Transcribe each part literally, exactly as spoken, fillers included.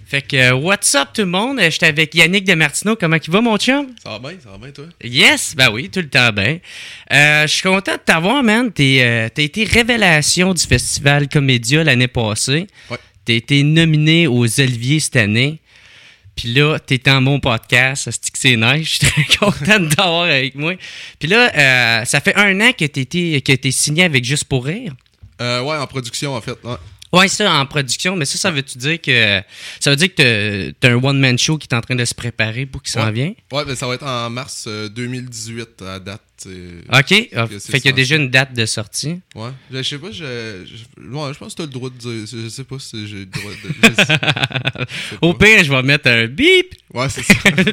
Fait que, euh, what's up tout le monde? J'étais avec Yannick Demartino. Comment il va, mon chum? Ça va bien, ça va bien, toi? Yes, ben oui, tout le temps bien. Euh, je suis content de t'avoir, man. T'es, euh, t'as été révélation du festival Comédia l'année passée. Ouais. T'as été nominé aux Oliviers cette année. Puis là, t'es dans mon podcast. C'est que c'est nice. Je suis très content de t'avoir avec moi. Puis là, euh, ça fait un an que t'es, été, que t'es signé avec Juste pour rire. Euh, ouais, en production, en fait. Ouais. Ouais, ça, en production. Mais ça, ça veut-tu dire que ça veut dire que t'as, t'as un one-man show qui est en train de se préparer pour qu'il s'en ouais. vient? Ouais, ben ça va être en mars euh, deux mille dix-huit à date. Euh, OK. Ah, que c'est fait qu'il y a censé. déjà une date de sortie. Ouais. Je, je sais pas, je, je, ouais, je pense que t'as le droit de dire. Je sais pas si j'ai le droit de. Je sais, je sais Au pas. pire, je vais mettre un bip. Ouais, c'est ça.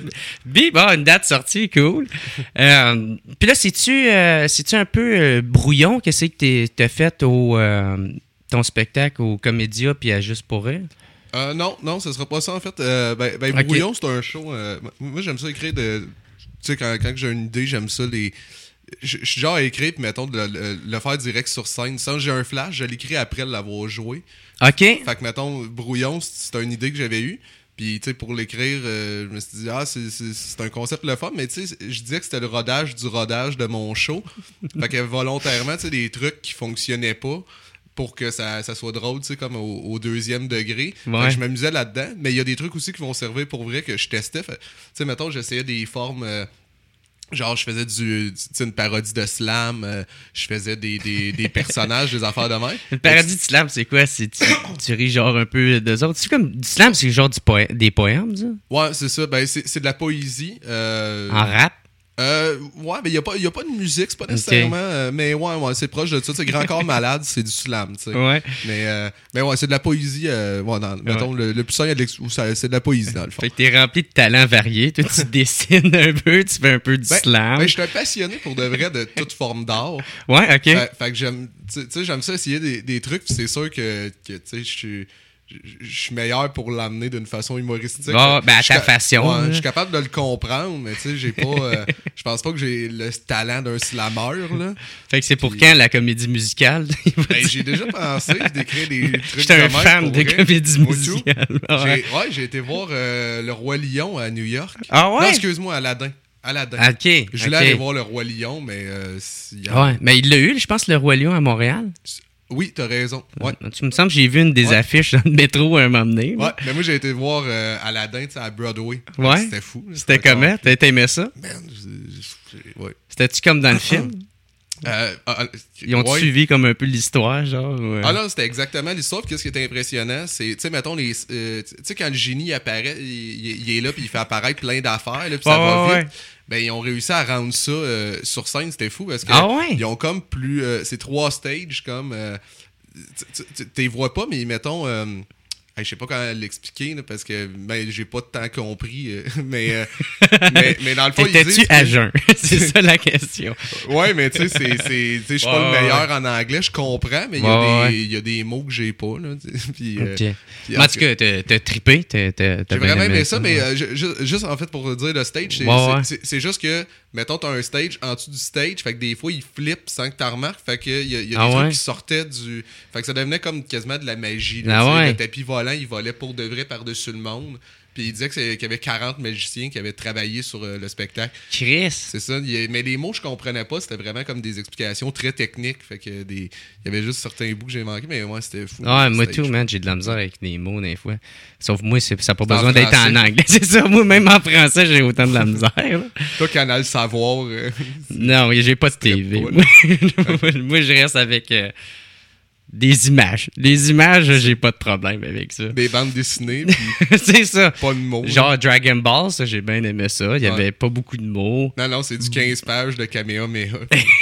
Bip, ah, une date sortie, cool. Euh, Puis là, c'est-tu, euh, c'est-tu un peu euh, brouillon? Qu'est-ce que t'es- t'as fait au euh, ton spectacle au Comédia puis à Juste pour rire? Euh, non, non, ce sera pas ça en fait. Euh, ben, ben Ok. Brouillon, c'est un show. Euh, moi, j'aime ça écrire de. Tu sais, quand, quand j'ai une idée, j'aime ça les. Je je suis genre à écrire, puis mettons, de le, le- le faire direct sur scène. Sans j'ai un flash, je l'écris après l'avoir joué. OK. Fait que, mettons, Brouillon, c'est une idée que j'avais eue. Puis, tu sais, pour l'écrire, euh, je me suis dit, ah, c'est, c'est, c'est un concept le fun. Mais, tu sais, je disais que c'était le rodage du rodage de mon show. Fait que, volontairement, tu sais, des trucs qui fonctionnaient pas pour que ça, ça soit drôle, tu sais, comme au, au deuxième degré. Fait Ouais. que je m'amusais là-dedans. Mais il y a des trucs aussi qui vont servir pour vrai que je testais. Fait, tu sais, mettons, j'essayais des formes. Euh, Genre, je faisais du, du- tu sais, une parodie de slam, euh, je faisais des, des, des personnages, des affaires de même. Une parodie de slam, c'est quoi? C'est, tu, tu ris genre un peu d'eux autres. C'est comme du slam, c'est genre du poè- des poèmes, ça? Ouais, c'est ça. Ben, c'est, c'est de la poésie. Euh, En rap? euh, ouais, mais il n'y a, pas- y a pas de musique, c'est pas nécessairement. euh, mais ouais, ouais, c'est proche de ça. C'est Grand Corps Malade, c'est du slam, tu sais. Ouais. Mais, euh, mais ouais, c'est de la poésie. Euh, ouais, dans, mettons, le, le plus simple, il y a de l'ex- ou ça- c'est de la poésie, dans le fond. Fait que t'es rempli de talents variés. Toi, tu dessines un peu, tu fais un peu du Ben, slam. ben, je suis un passionné pour de vrai de toute forme d'art. Ouais, OK. Fait, fait que j'aime, tu sais- tu sais, j'aime ça essayer des, des trucs, puis c'est sûr que, que tu sais, je suis. Je je suis meilleur pour l'amener d'une façon humoristique. Bon, ben, à Je suis ta ca- façon, ouais, là. je suis capable de le comprendre, mais tu sais, j'ai pas. euh, je pense pas que j'ai le talent d'un slameur, là. Fait que c'est pour Puis- quand la comédie musicale? Ben, j'ai déjà pensé d'écrire des trucs. J'étais un de même fan pour de vrai. comédie Moi, tout. musicale. Ouais. J'ai, ouais, j'ai été voir euh, Le Roi Lion à New York. Ah ouais? Non, excuse-moi, Aladdin. Aladdin. OK. Je voulais ok. aller voir Le Roi Lion, mais. Euh, s'il y a- Ouais, mais il l'a eu, je pense, le Roi Lion à Montréal. Oui, t'as raison. Ouais. Tu me semble que j'ai vu une des Ouais. affiches dans le métro un moment donné. Ouais, mais moi j'ai été voir euh, Aladdin, tu sais, à Broadway. Ouais. C'était fou. là. C'était encore- comment? T'as t'as aimé ça? Man, j'ai- j'ai- ouais. C'était-tu comme dans le film? Euh, ah, ah, Ils ont ouais. suivi comme un peu l'histoire, genre? ou, euh? Ah non, c'était exactement l'histoire. Puis qu'est-ce qui était impressionnant, c'est, tu sais, mettons, les, euh, tu sais, quand le génie apparaît, il, il- il est là, puis il fait apparaître plein d'affaires, là, puis ça Ouais, va ouais, vite. Ben, ils ont réussi à rendre ça euh, sur scène, c'était fou, parce que Ah ouais? ils ont comme plus. Euh, c'est trois stages, comme. Euh, tu- tu tu- t'es vois pas, mais mettons. Euh, hey, je sais pas comment l'expliquer, là, parce que ben, j'ai pas de temps compris, euh, mais, euh, mais, mais dans le fond, ils T'étais-tu disent à que- jeun? C'est ça la question. Ouais, mais tu sais, c'est, c'est, tu sais, je suis pas Ouais, le ouais, meilleur en anglais, je comprends, mais il y, a Ouais, des- il y a des mots que j'ai pas, là. tu sais, Puis, euh, OK. puis, Mais en tout cas, t'as t'as trippé. t'as- t'as- t'as j'ai bien vraiment aimé ça, ouais. mais euh, ju- ju- juste en fait pour dire le stage, c'est, Ouais, c'est- ouais. c'est- c'est juste que, mettons, t'as un stage en dessous du stage, fait que des fois, il flippe sans que t'en remarques, fait que il y a, il y a Ah des ouais? trucs qui sortaient du... Fait que ça devenait comme quasiment de la magie, là, Ah tu sais, ouais? le tapis volant, il volait pour de vrai par-dessus le monde, puis il disait que c'est- qu'il y avait quarante magiciens qui avaient travaillé sur euh, le spectacle. Chris. C'est ça. Il y a- mais les mots, je comprenais pas. C'était vraiment comme des explications très techniques. Fait que des, il y avait juste certains bouts que j'ai manqués, mais moi, c'était fou. Ouais, moi C'était- tout, man, j'ai de la misère avec les mots des fois. Sauf moi, c'est- ça n'a pas C'est en besoin d'être en français. anglais. C'est ça, moi, même en français, j'ai autant de la misère. là. Toi, Canal Savoir. euh, Non, j'ai pas de T V. pas, Moi, moi, je reste avec euh, des images. Les images, j'ai pas de problème avec ça. des bandes dessinées, puis C'est ça. pas de mots. Genre Dragon Ball, ça, j'ai bien aimé ça. Il y Ouais. avait pas beaucoup de mots. Non, non, c'est du quinze pages de Kamehameha.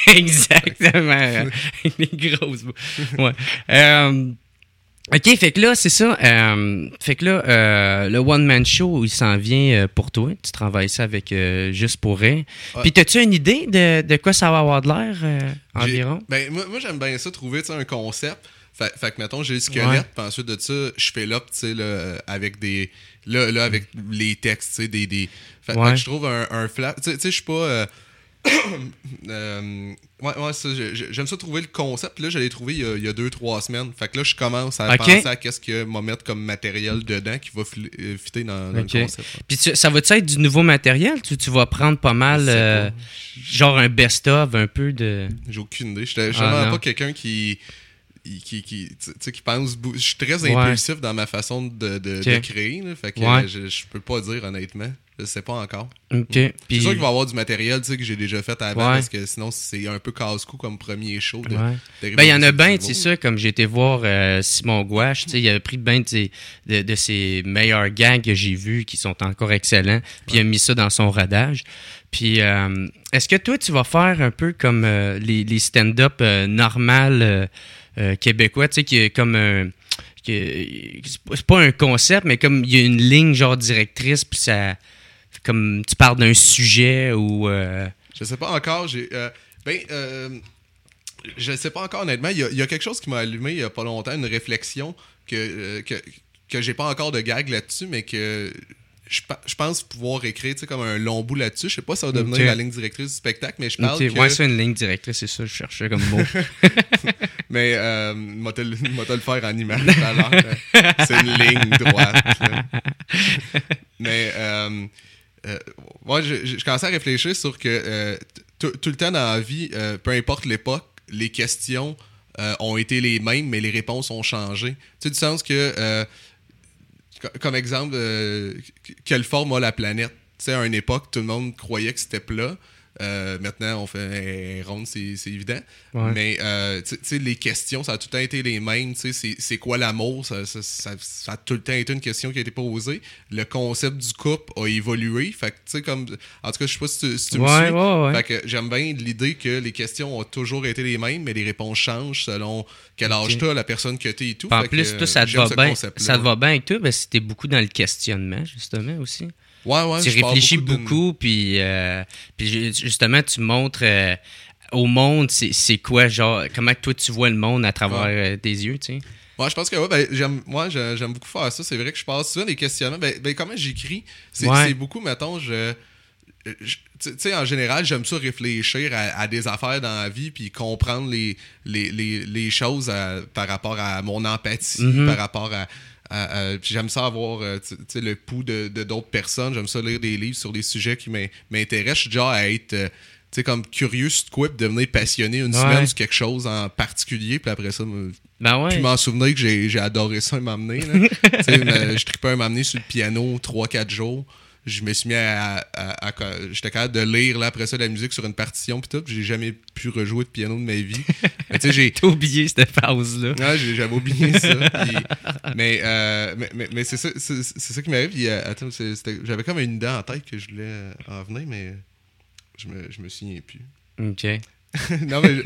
Exactement. Les grosses mots. Ouais. Euh, OK, fait que là, c'est ça. euh, fait que là, euh, le one-man show, il s'en vient euh, pour toi. Tu travailles ça avec euh, Juste pour rire. Ouais. Puis, t'as-tu une idée de, de quoi ça va avoir de l'air euh, J'ai- environ? Ben, moi, moi, j'aime bien ça, trouver tu sais, un concept. Fait, fait que, mettons, j'ai le squelette, Ouais. puis ensuite de ça, je fais là, tu sais, là, avec des. Là, là, avec les textes, tu sais, des. des fait, Ouais. fait que je trouve un, un flash. Tu sais, tu sais, je suis pas. euh, euh, ouais, ouais, ça, j'aime ça trouver le concept. Puis là, je l'ai trouvé il y, a, il y a deux, trois semaines. Fait que là, je commence à okay. penser à qu'est-ce que m'a mettre comme matériel dedans qui va fitter dans, dans okay. le concept. Ouais. Puis tu, ça va-tu être du nouveau matériel? Tu, tu vas prendre pas mal, euh, pas. genre un best-of, un peu de... J'ai aucune idée. Je suis vraiment ah, pas quelqu'un qui... qui, qui, qui pense... Je suis très impulsif ouais. dans ma façon de, de, okay. de créer. Là, fait que ouais. je, je peux pas dire honnêtement. Je sais pas encore. Okay. C'est Puis... sûr qu'il va y avoir du matériel que j'ai déjà fait avant ouais. parce que sinon c'est un peu casse-cou comme premier show. De, ouais. de ben il y en a bien, tu sais ça, comme j'ai été voir euh, Simon Gouache, il a pris bien de, de, de ses meilleurs gags que j'ai vus qui sont encore excellents, puis ouais. il a mis ça dans son rodage. Puis euh, est-ce que toi tu vas faire un peu comme euh, les, les stand-up euh, normales euh, euh, québécois, tu sais, qui est comme un... Que, c'est pas un concept, mais comme il y a une ligne genre directrice, puis ça... Comme tu parles d'un sujet ou... Euh... Je sais pas encore. J'ai, euh, ben, euh, je sais pas encore honnêtement. Il y, y a quelque chose qui m'a allumé il y a pas longtemps, une réflexion que, euh, que, que j'ai pas encore de gag là-dessus, mais que je, je pense pouvoir écrire comme un long bout là-dessus. Je sais pas si ça va devenir okay. la ligne directrice du spectacle, mais je parle okay. que... Ouais, c'est une ligne directrice, c'est ça, je cherchais comme mot. Mais euh, moi te le faire en image tout à l'heure. C'est une ligne droite. Là. Mais... Euh, Euh, moi, je, je, je commençais à réfléchir sur que euh, tout le temps dans la vie, euh, peu importe l'époque, les questions euh, ont été les mêmes, mais les réponses ont changé. Tu sais, du sens que, euh, comme exemple, euh, quelle forme a la planète? Tu sais, à une époque, tout le monde croyait que c'était plat. Euh, maintenant, on fait un ronde, c'est, c'est évident. Ouais. Mais euh, tu sais, les questions, ça a tout le temps été les mêmes. C'est, c'est quoi l'amour? Ça, ça, ça, ça a tout le temps été une question qui a été posée. Le concept du couple a évolué. Fait que, tu sais, comme. En tout cas, je sais pas si tu, si tu ouais, me suis. Ouais, ouais. Fait que j'aime bien l'idée que les questions ont toujours été les mêmes, mais les réponses changent selon quel âge okay. t'as, la personne que t'es et tout. En fait plus, que, toi, ça te va bien. Ça te va bien avec toi, ben, si t'es beaucoup dans le questionnement, justement, aussi. Ouais, ouais, tu réfléchis beaucoup, beaucoup puis, euh, puis justement, tu montres euh, au monde c'est, c'est quoi, genre, comment toi tu vois le monde à travers ouais. euh, tes yeux, tu sais. Ouais, je pense que ouais, ben, j'aime, moi, j'aime beaucoup faire ça. C'est vrai que je passe souvent des questionnements. Ben, ben comment j'écris, c'est, ouais. c'est beaucoup, mettons, je. je tu sais, en général, j'aime ça réfléchir à, à des affaires dans la vie puis comprendre les, les, les, les choses à, par rapport à mon empathie, mm-hmm. par rapport à. Euh, euh, puis j'aime ça avoir euh, le pouls de, de d'autres personnes. J'aime ça lire des livres sur des sujets qui m'intéressent. Je suis déjà à être euh, comme curieux sur quoi, puis devenir passionné une ouais. semaine sur quelque chose en particulier. Puis après ça, me, ben ouais. puis m'en souvenir que j'ai, j'ai adoré ça m'amener. Je tripais un m'amener sur le piano trois quatre jours. Je me suis mis à... à, à, à j'étais capable de lire là, après ça la musique sur une partition pis tout, pis j'ai jamais pu rejouer de piano de ma vie. Mais tu sais, j'ai... T'as oublié cette phase-là. Ouais, j'ai, j'avais oublié ça. Pis, mais, euh, mais, mais, mais c'est ça, c'est, c'est ça qui m'arrive. Pis, euh, attends, c'est, c'était, j'avais comme une idée en tête que je voulais en venir, mais je me, je me souviens plus. OK. non, mais... Je...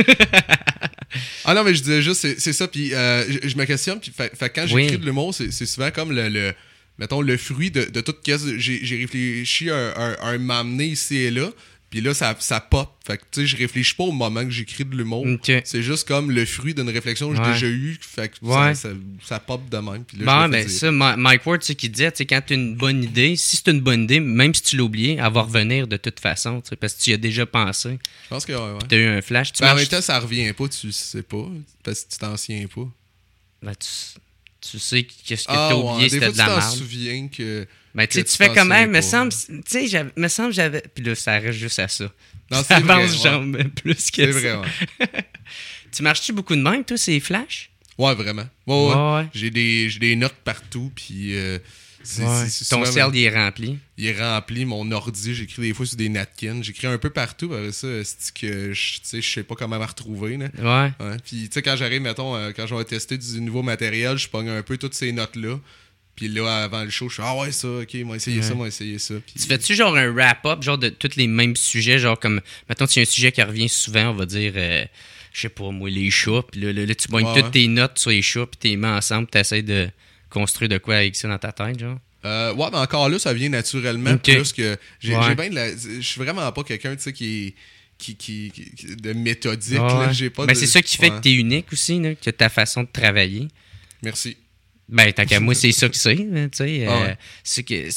ah non, mais je disais juste, c'est, c'est ça, puis euh, je, je me questionne, puis fait, fait, quand j'écris oui. de l'humour, c'est, c'est souvent comme le... le mettons, le fruit de, de toute caisse. J'ai, j'ai réfléchi à un, un, un m'amener ici et là, puis là, ça, ça pop. Fait que, tu sais, je réfléchis pas au moment que j'écris de l'humour. Okay. C'est juste comme le fruit d'une réflexion que ouais. j'ai déjà eue. Fait que ouais. ça, ça, ça pop de même. Puis là, bon, ben ça, Mike Ward, tu sais, qui disait, tu sais, quand tu as une bonne idée, si c'est une bonne idée, même si tu l'as oublié, elle va revenir de toute façon, tu sais, parce que tu y as déjà pensé. Je pense que ouais. ouais. Tu as eu un flash. Tu ben, marches... En même temps, ça revient pas, tu sais pas, parce que tu t'en souviens pas. Ben, tu... Tu sais qu'est-ce que ah, t'as oublié, ouais. c'était de la merde. Des fois, tu t'en souviens que... Ben, tu sais, tu fais quand même, me semble... Tu sais, j'avais, me semble j'avais... Puis là, ça reste juste à ça. Non, ça c'est vrai, genre ouais. plus que c'est ça. C'est vrai, ouais. Tu marches-tu beaucoup de même, toi, ces flashs? Ouais, vraiment. Ouais, ouais. ouais, ouais. J'ai, des, j'ai des notes partout, puis... Euh, c'est, ouais. c'est, c'est Ton ciel, il est rempli. Il est rempli, mon ordi, j'écris des fois sur des napkins. J'écris un peu partout, après ça, c'est que je sais, je sais pas comment me retrouver. Là. Ouais. ouais. Puis, tu sais, quand j'arrive, mettons, euh, quand je vais tester du nouveau matériel, je pogne un peu toutes ces notes-là. Puis là, avant le show, je suis ah ouais, ça, ok, moi essayer ouais. ça, moi essayer ça. Puis... Tu fais-tu genre un wrap-up, genre de tous les mêmes sujets, genre comme, mettons, s'il y a un sujet qui revient souvent, on va dire, euh, je sais pas, moi, les chats, puis là, là, là, tu pognes ouais, toutes ouais. tes notes sur les chats, puis tu les mets ensemble, tu essaies de construire de quoi avec ça dans ta tête, genre. Euh, ouais, mais encore là, ça vient naturellement okay. plus que. J'ai, ouais. j'ai bien de la. Je suis vraiment pas quelqu'un, tu sais, qui est. Qui, qui, qui, de méthodique. Ouais. Là, j'ai pas ben, de... c'est ça qui fait ouais. que t'es unique aussi, là, que ta façon de travailler. Merci. Ben, tant qu'à moi, c'est ça que c'est. Tu sais, ah euh, ouais. c'est que.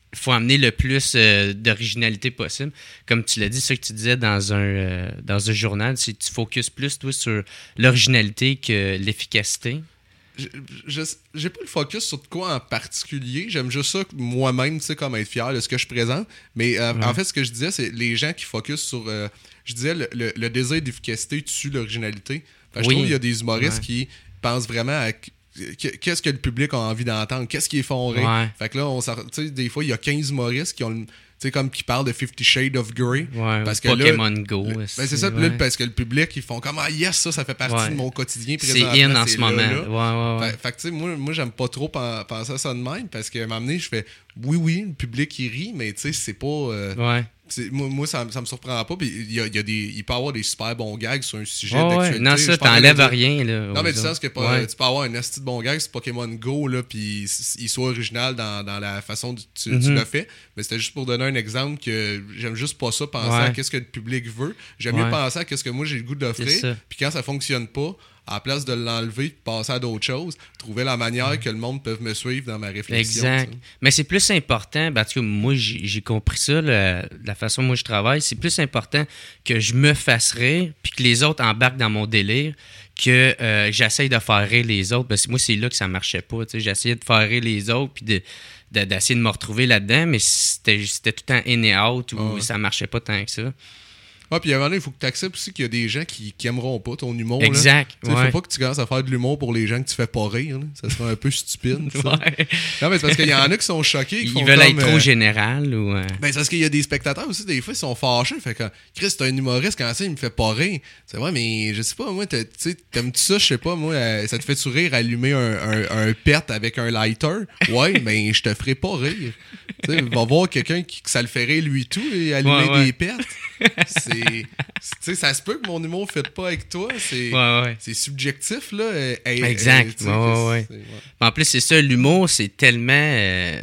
faut amener le plus euh, d'originalité possible. Comme tu l'as dit, ce que tu disais dans un, euh, dans un journal, c'est que tu focuses plus, toi, sur l'originalité que l'efficacité. Je, je, j'ai pas le focus sur de quoi en particulier. J'aime juste ça moi-même, tu sais, comme être fier de ce que je présente. Mais euh, ouais. en fait, ce que je disais, c'est les gens qui focusent sur... Euh, je disais, le, le, le désir d'efficacité tue l'originalité. Fait, oui. Je trouve qu'il y a des humoristes ouais. qui pensent vraiment à... Qu'est-ce que le public a envie d'entendre? Qu'est-ce qui est fondé? Ouais. Fait que là, on tu sais, des fois, il y a quinze humoristes qui ont... Tu sais, comme qui parlent de Fifty Shades of Grey. Ouais, parce que Pokémon là, Go. Le, ben c'est ça, ouais. là, parce que le public, ils font comme ah yes, ça, ça fait partie ouais. de mon quotidien présentement. C'est in en ce là, moment. Là. Ouais, ouais, ouais. Fait, fait que tu sais, moi, moi, j'aime pas trop penser à ça de même parce qu'à un moment donné, je fais oui, oui, le public, il rit, mais tu sais, c'est pas. Euh, ouais. C'est, moi, moi, ça, ça me surprend pas. Puis il y a, il y a des, il peut y avoir des super bons gags sur un sujet oh, d'actualité. Ouais. Non, ça, t'enlèves rien. Là, non, mais du sens que pas, ouais. tu peux avoir un asti de bon gag sur Pokémon Go, là, puis il soit original dans, dans la façon dont tu, mm-hmm. tu l'as fait. Mais c'était juste pour donner un exemple que j'aime juste pas ça, penser ouais. à qu'est-ce que le public veut. J'aime ouais. mieux penser à qu'est-ce que moi j'ai le goût d'offrir. Puis quand ça fonctionne pas, à la place de l'enlever et de passer à d'autres choses, trouver la manière mmh. que le monde peut me suivre dans ma réflexion. Exact. T'sais. Mais c'est plus important, parce que moi, j'ai, j'ai compris ça, le, la façon dont moi je travaille, c'est plus important que je me fasse rire puis que les autres embarquent dans mon délire que euh, j'essaye de faire rire les autres. Parce que moi, c'est là que ça marchait pas. T'sais. J'essayais de faire rire les autres puis de, de, d'essayer de me retrouver là-dedans, mais c'était, c'était tout le temps in et out ou oh, ouais. ça marchait pas tant que ça. Ouais, puis à un moment donné, il faut que tu acceptes aussi qu'il y a des gens qui, qui aimeront pas ton humour. Exact. Il ouais. faut pas que tu commences à faire de l'humour pour les gens que tu fais pas rire. Là. Ça serait un peu stupide. ouais. Non, mais c'est parce qu'il y en a qui sont choqués. Qui ils font veulent comme, être trop euh... général ou. Euh... Ben, c'est parce qu'il y a des spectateurs aussi, des fois, ils sont fâchés. Fait que Chris, t'es un humoriste, quand ça, il me fait pas rire. C'est vrai, mais je sais pas, moi, tu sais, t'aimes-tu ça, je sais pas, moi, euh, ça te fait sourire allumer un, un, un pet avec un lighter? Ouais, mais je te ferai pas rire. Tu sais, va voir quelqu'un qui que ça le fait rire lui tout et allumer ouais, ouais. des pets. C'est. Tu sais, ça se peut que mon humour ne fit pas avec toi. C'est, ouais, ouais. c'est subjectif, là. Et, exact. Et, ouais, ouais. C'est, ouais. En plus, c'est ça, l'humour, c'est tellement... Euh,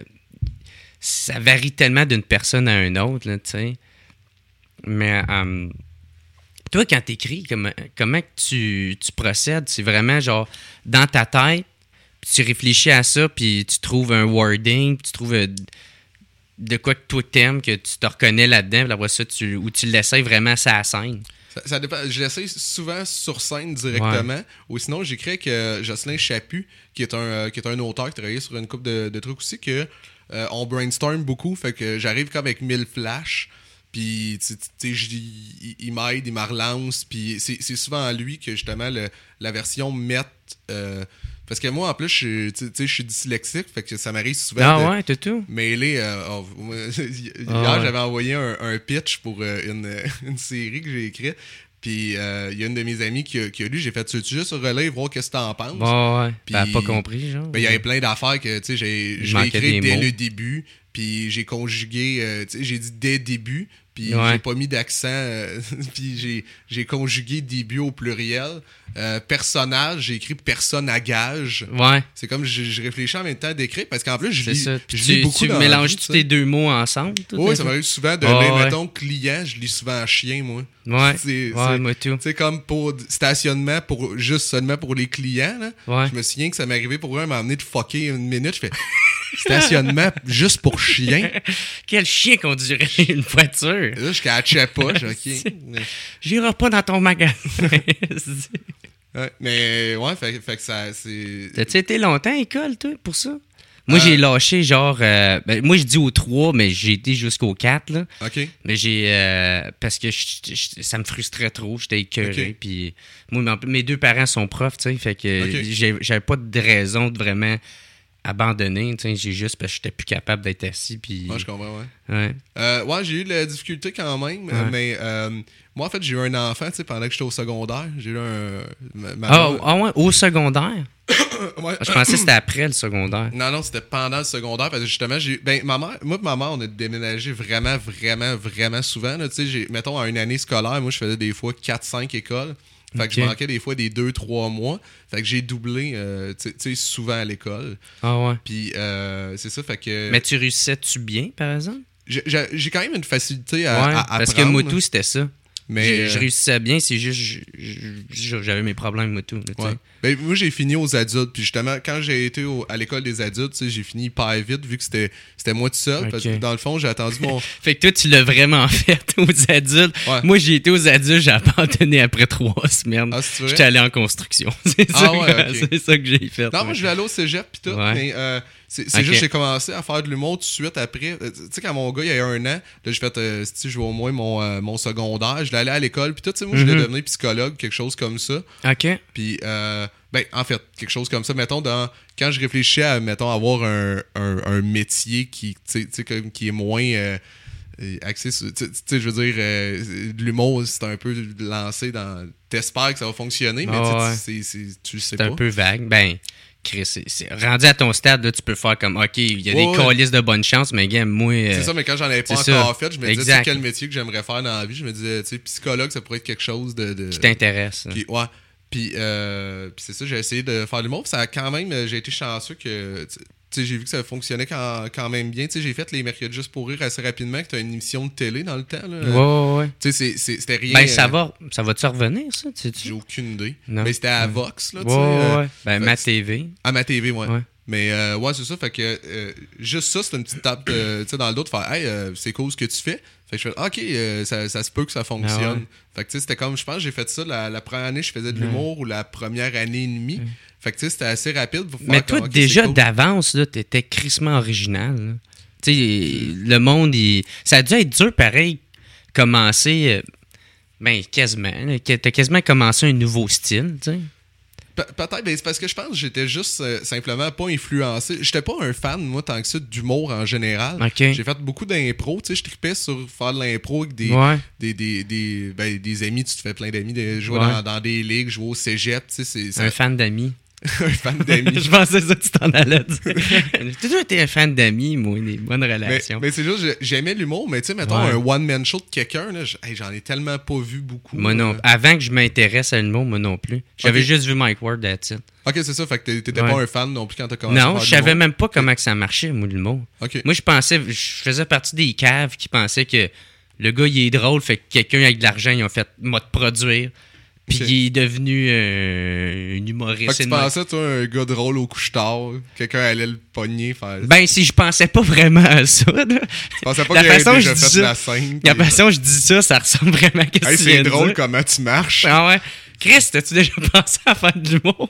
ça varie tellement d'une personne à une autre, là, tu sais. Mais um, toi, quand t'écris, comment, comment tu, tu procèdes? C'est vraiment, genre, dans ta tête, puis tu réfléchis à ça, puis tu trouves un wording, puis tu trouves... Euh, de quoi que toi t'aimes, que tu te reconnais là-dedans, puis après ça, tu, ou tu l'essayes vraiment sur la scène? Ça, ça dépend. Je l'essaye souvent sur scène directement, ouais. ou sinon j'écris avec euh, Jocelyn Chaput, qui est un euh, qui est un auteur qui travaille sur une couple de, de trucs aussi, que euh, on brainstorm beaucoup, fait que j'arrive comme avec mille flashs, puis tu sais, il, il m'aide, il me relance, puis c'est, c'est souvent à lui que justement le, la version mette... Euh, parce que moi, en plus, je, je suis dyslexique, fait que ça m'arrive souvent ah de ouais, t'es tout. mêler... Euh, oh, hier, ah ouais. j'avais envoyé un, un pitch pour euh, une, une série que j'ai écrite, puis il euh, y a une de mes amies qui a, qui a lu, j'ai fait ça juste sur relais, voir qu'est-ce que t'en penses. Bon, ouais, puis elle a pas compris, genre. Ben, il y avait plein d'affaires que, tu sais, j'ai, je l'ai écrit dès mots. le début, puis j'ai conjugué, euh, tu sais, j'ai dit dès le début, puis ouais. j'ai pas mis d'accent, euh, puis j'ai, j'ai conjugué début au pluriel. Euh, personnage, j'ai écrit personne à gage. Ouais. C'est comme je, je réfléchis en même temps d'écrire, parce qu'en plus, je c'est lis, ça. je tu, lis beaucoup tu dans mélanges tous tes deux mots ensemble? Oui, ça m'arrive souvent de oh, lire, ouais. mettons, client, je lis souvent chien, moi. Ouais, c'est, ouais c'est, moi tout. C'est comme pour stationnement, pour juste seulement pour les clients, là. Ouais. Je me souviens que ça m'est arrivé pour eux, m'a amené de fucker une minute, je fais... Stationnement juste pour chien. Quel chien conduirait une voiture? Là, je catchais pas. Je OK. J'irai pas dans ton magasin. ouais, mais ouais, fait, fait que ça, c'est... T'as-tu été longtemps à l'école, toi, pour ça? Moi, euh... j'ai lâché genre... Euh, ben, moi, je dis au trois, mais j'ai été jusqu'au quatre, là. OK. Mais j'ai... Euh, parce que je, je, ça me frustrait trop. J'étais écœuré. Okay. Puis moi, mes deux parents sont profs, tu sais. Fait que okay. j'ai, j'avais pas de raison de vraiment... abandonné, tu sais, j'ai juste parce que j'étais plus capable d'être assis, puis... Ouais, je comprends, ouais. Ouais, euh, ouais j'ai eu de la difficulté quand même, ouais. mais euh, moi, en fait, j'ai eu un enfant, tu sais, pendant que j'étais au secondaire, j'ai eu un... Ma, ah, ma... ah ouais, au secondaire? ouais. Je pensais que c'était après le secondaire. Non, non, c'était pendant le secondaire, parce que justement, j'ai ben, ma mère, moi et ma mère, on a déménagé vraiment, vraiment, vraiment souvent, tu sais, j'ai, mettons, à une année scolaire, moi, je faisais des fois quatre cinq écoles. Fait okay. que je manquais des fois des deux trois mois. Fait que j'ai doublé euh, tu sais, souvent à l'école. Ah ouais. Puis euh, c'est ça, fait que... Mais tu réussissais-tu bien, par exemple? J'ai, j'ai, j'ai quand même une facilité à, ouais, à apprendre. Parce que moi tout, c'était ça. Mais, je, euh, je réussissais bien, c'est juste je- je- j'avais mes problèmes moi tout. Là, tu Ouais. sais. Ben, moi, j'ai fini aux adultes. Puis justement, quand j'ai été au- à l'école des adultes, tu sais, j'ai fini hyper vite vu que c'était, c'était moi tout seul. Ok. Parce que dans le fond, j'ai attendu mon. Fait que toi, tu l'as vraiment fait aux adultes. Ouais. Moi, j'ai été aux adultes, j'ai abandonné après trois semaines. Ah, c'est vrai? J'étais allé en construction. C'est Ah ça, ouais, que- ok. c'est ça que j'ai fait. Non, ouais. moi, je vais aller au cégep pis tout, Ouais. mais euh, c'est, c'est Ok. juste que j'ai commencé à faire de l'humour tout de suite après. Euh, Tu sais, quand mon gars, il y a un an, là, j'ai fait, euh, si je vais au moins mon, euh, mon secondaire, je l'ai allé à l'école, puis tout, tu sais, moi, je voulais Mhm. devenir psychologue, quelque chose comme ça. OK. Puis, euh, ben, en fait, quelque chose comme ça, mettons, dans, quand je réfléchissais à, mettons, avoir un, un, un métier qui, tu sais, tu sais, comme, qui est moins euh, euh, axé sur, tu sais, tu sais, je veux dire, euh, de l'humour, c'est un peu lancé dans, t'espères que ça va fonctionner, mais Ah tu sais, ouais. c'est, c'est, tu le sais C'est pas. un peu vague. Ben, Chris, c'est, c'est- rendu à ton stade, là, tu peux faire comme, OK, il y a Ouais, des ouais. calices de bonne chance, mais gars, moi... euh, C'est ça, mais quand j'en avais pas c'est encore ça. fait, je me disais, Exact. tu sais, quel métier que j'aimerais faire dans la vie. Je me disais, tu sais, psychologue, ça pourrait être quelque chose de. de qui t'intéresse. Puis, ouais. Puis, euh, puis c'est ça, j'ai essayé de faire de l'humour. Puis ça a quand même, euh, j'ai été chanceux que. Tu tu sais, j'ai vu que ça fonctionnait quand, quand même bien. Tu sais, j'ai fait les mercredis juste pour rire assez rapidement, que t'as une émission de télé dans le temps. Là. Ouais, ouais, ouais. Tu sais, c'est- c'est- c'était rien. Ben, ça euh, va. Ça va-tu revenir, ça? Tu sais-tu? J'ai aucune idée. Non. Mais c'était à Vox, là, tu Ouais, sais. ouais, euh, ouais. Ben, fait ma que T V. À ma T V, ouais. Ouais. Mais euh, ouais, c'est ça. Fait que euh, juste ça, c'est une petite tape euh, tu sais, dans le dos de faire Hey, euh, c'est cool ce que tu fais. Fait que je fais OK, euh, ça, ça se peut que ça fonctionne. Ah ouais. Fait que tu sais, c'était comme, je pense, j'ai fait ça la, la première année, je faisais de l'humour ou la première année et demie. Fait que tu sais, c'était assez rapide pour faire Mais toi, comme, OK, déjà, c'est cool. d'avance, là, t'étais crissement original. là. Tu sais, le monde, il... ça a dû être dur, pareil, commencer... euh, Ben, quasiment. là, que T'as quasiment commencé un nouveau style, tu sais. Pe- Peut-être, mais c'est parce que je pense que j'étais juste euh, simplement pas influencé. J'étais pas un fan, moi, tant que ça, d'humour en général. OK. J'ai fait beaucoup d'impro. Tu sais, je tripais sur faire de l'impro avec des, Ouais. des, des, des, ben, des amis. Tu te fais plein d'amis. De, jouer Ouais. dans, dans des ligues, jouer au cégep. Tu sais, c'est, c'est Un fan d'amis. un fan d'amis. Je pensais ça que tu t'en allais dire. J'ai toujours été un fan d'amis, moi, des bonnes Mais, relations. mais c'est juste, j'ai- j'aimais l'humour, mais tu sais, mettons Ouais. un one-man show de quelqu'un, là, j'- hey, j'en ai tellement pas vu beaucoup. Moi non. là. Avant que je m'intéresse à l'humour, moi non plus. J'avais Ok. juste vu Mike Ward, that's it. Ok, c'est ça, fait que t'é- t'étais Ouais. pas un fan non plus quand t'as commencé à Non, faire je de savais l'humour. même pas comment que ça marchait, moi, l'humour. Ok. Moi, je pensais, je faisais partie des caves qui pensaient que le gars, il est drôle, fait que quelqu'un avec de l'argent, ils ont fait, m'a te produire. Puis Ok. il est devenu euh, un Fait humoriste. que tu et de même. pensais, toi, un gars drôle au couche-tard, quelqu'un allait le pogner, faire. Ben, si je pensais pas vraiment à ça, là. Tu pensais pas la qu'il avait façon déjà je dis fait ça- la scène. La puis- façon dont je dis ça, ça ressemble vraiment à ce que Hey, tu c'est viens de drôle dire. comment tu marches. Ah ouais. Chris, t'as-tu déjà pensé à faire de l'humour?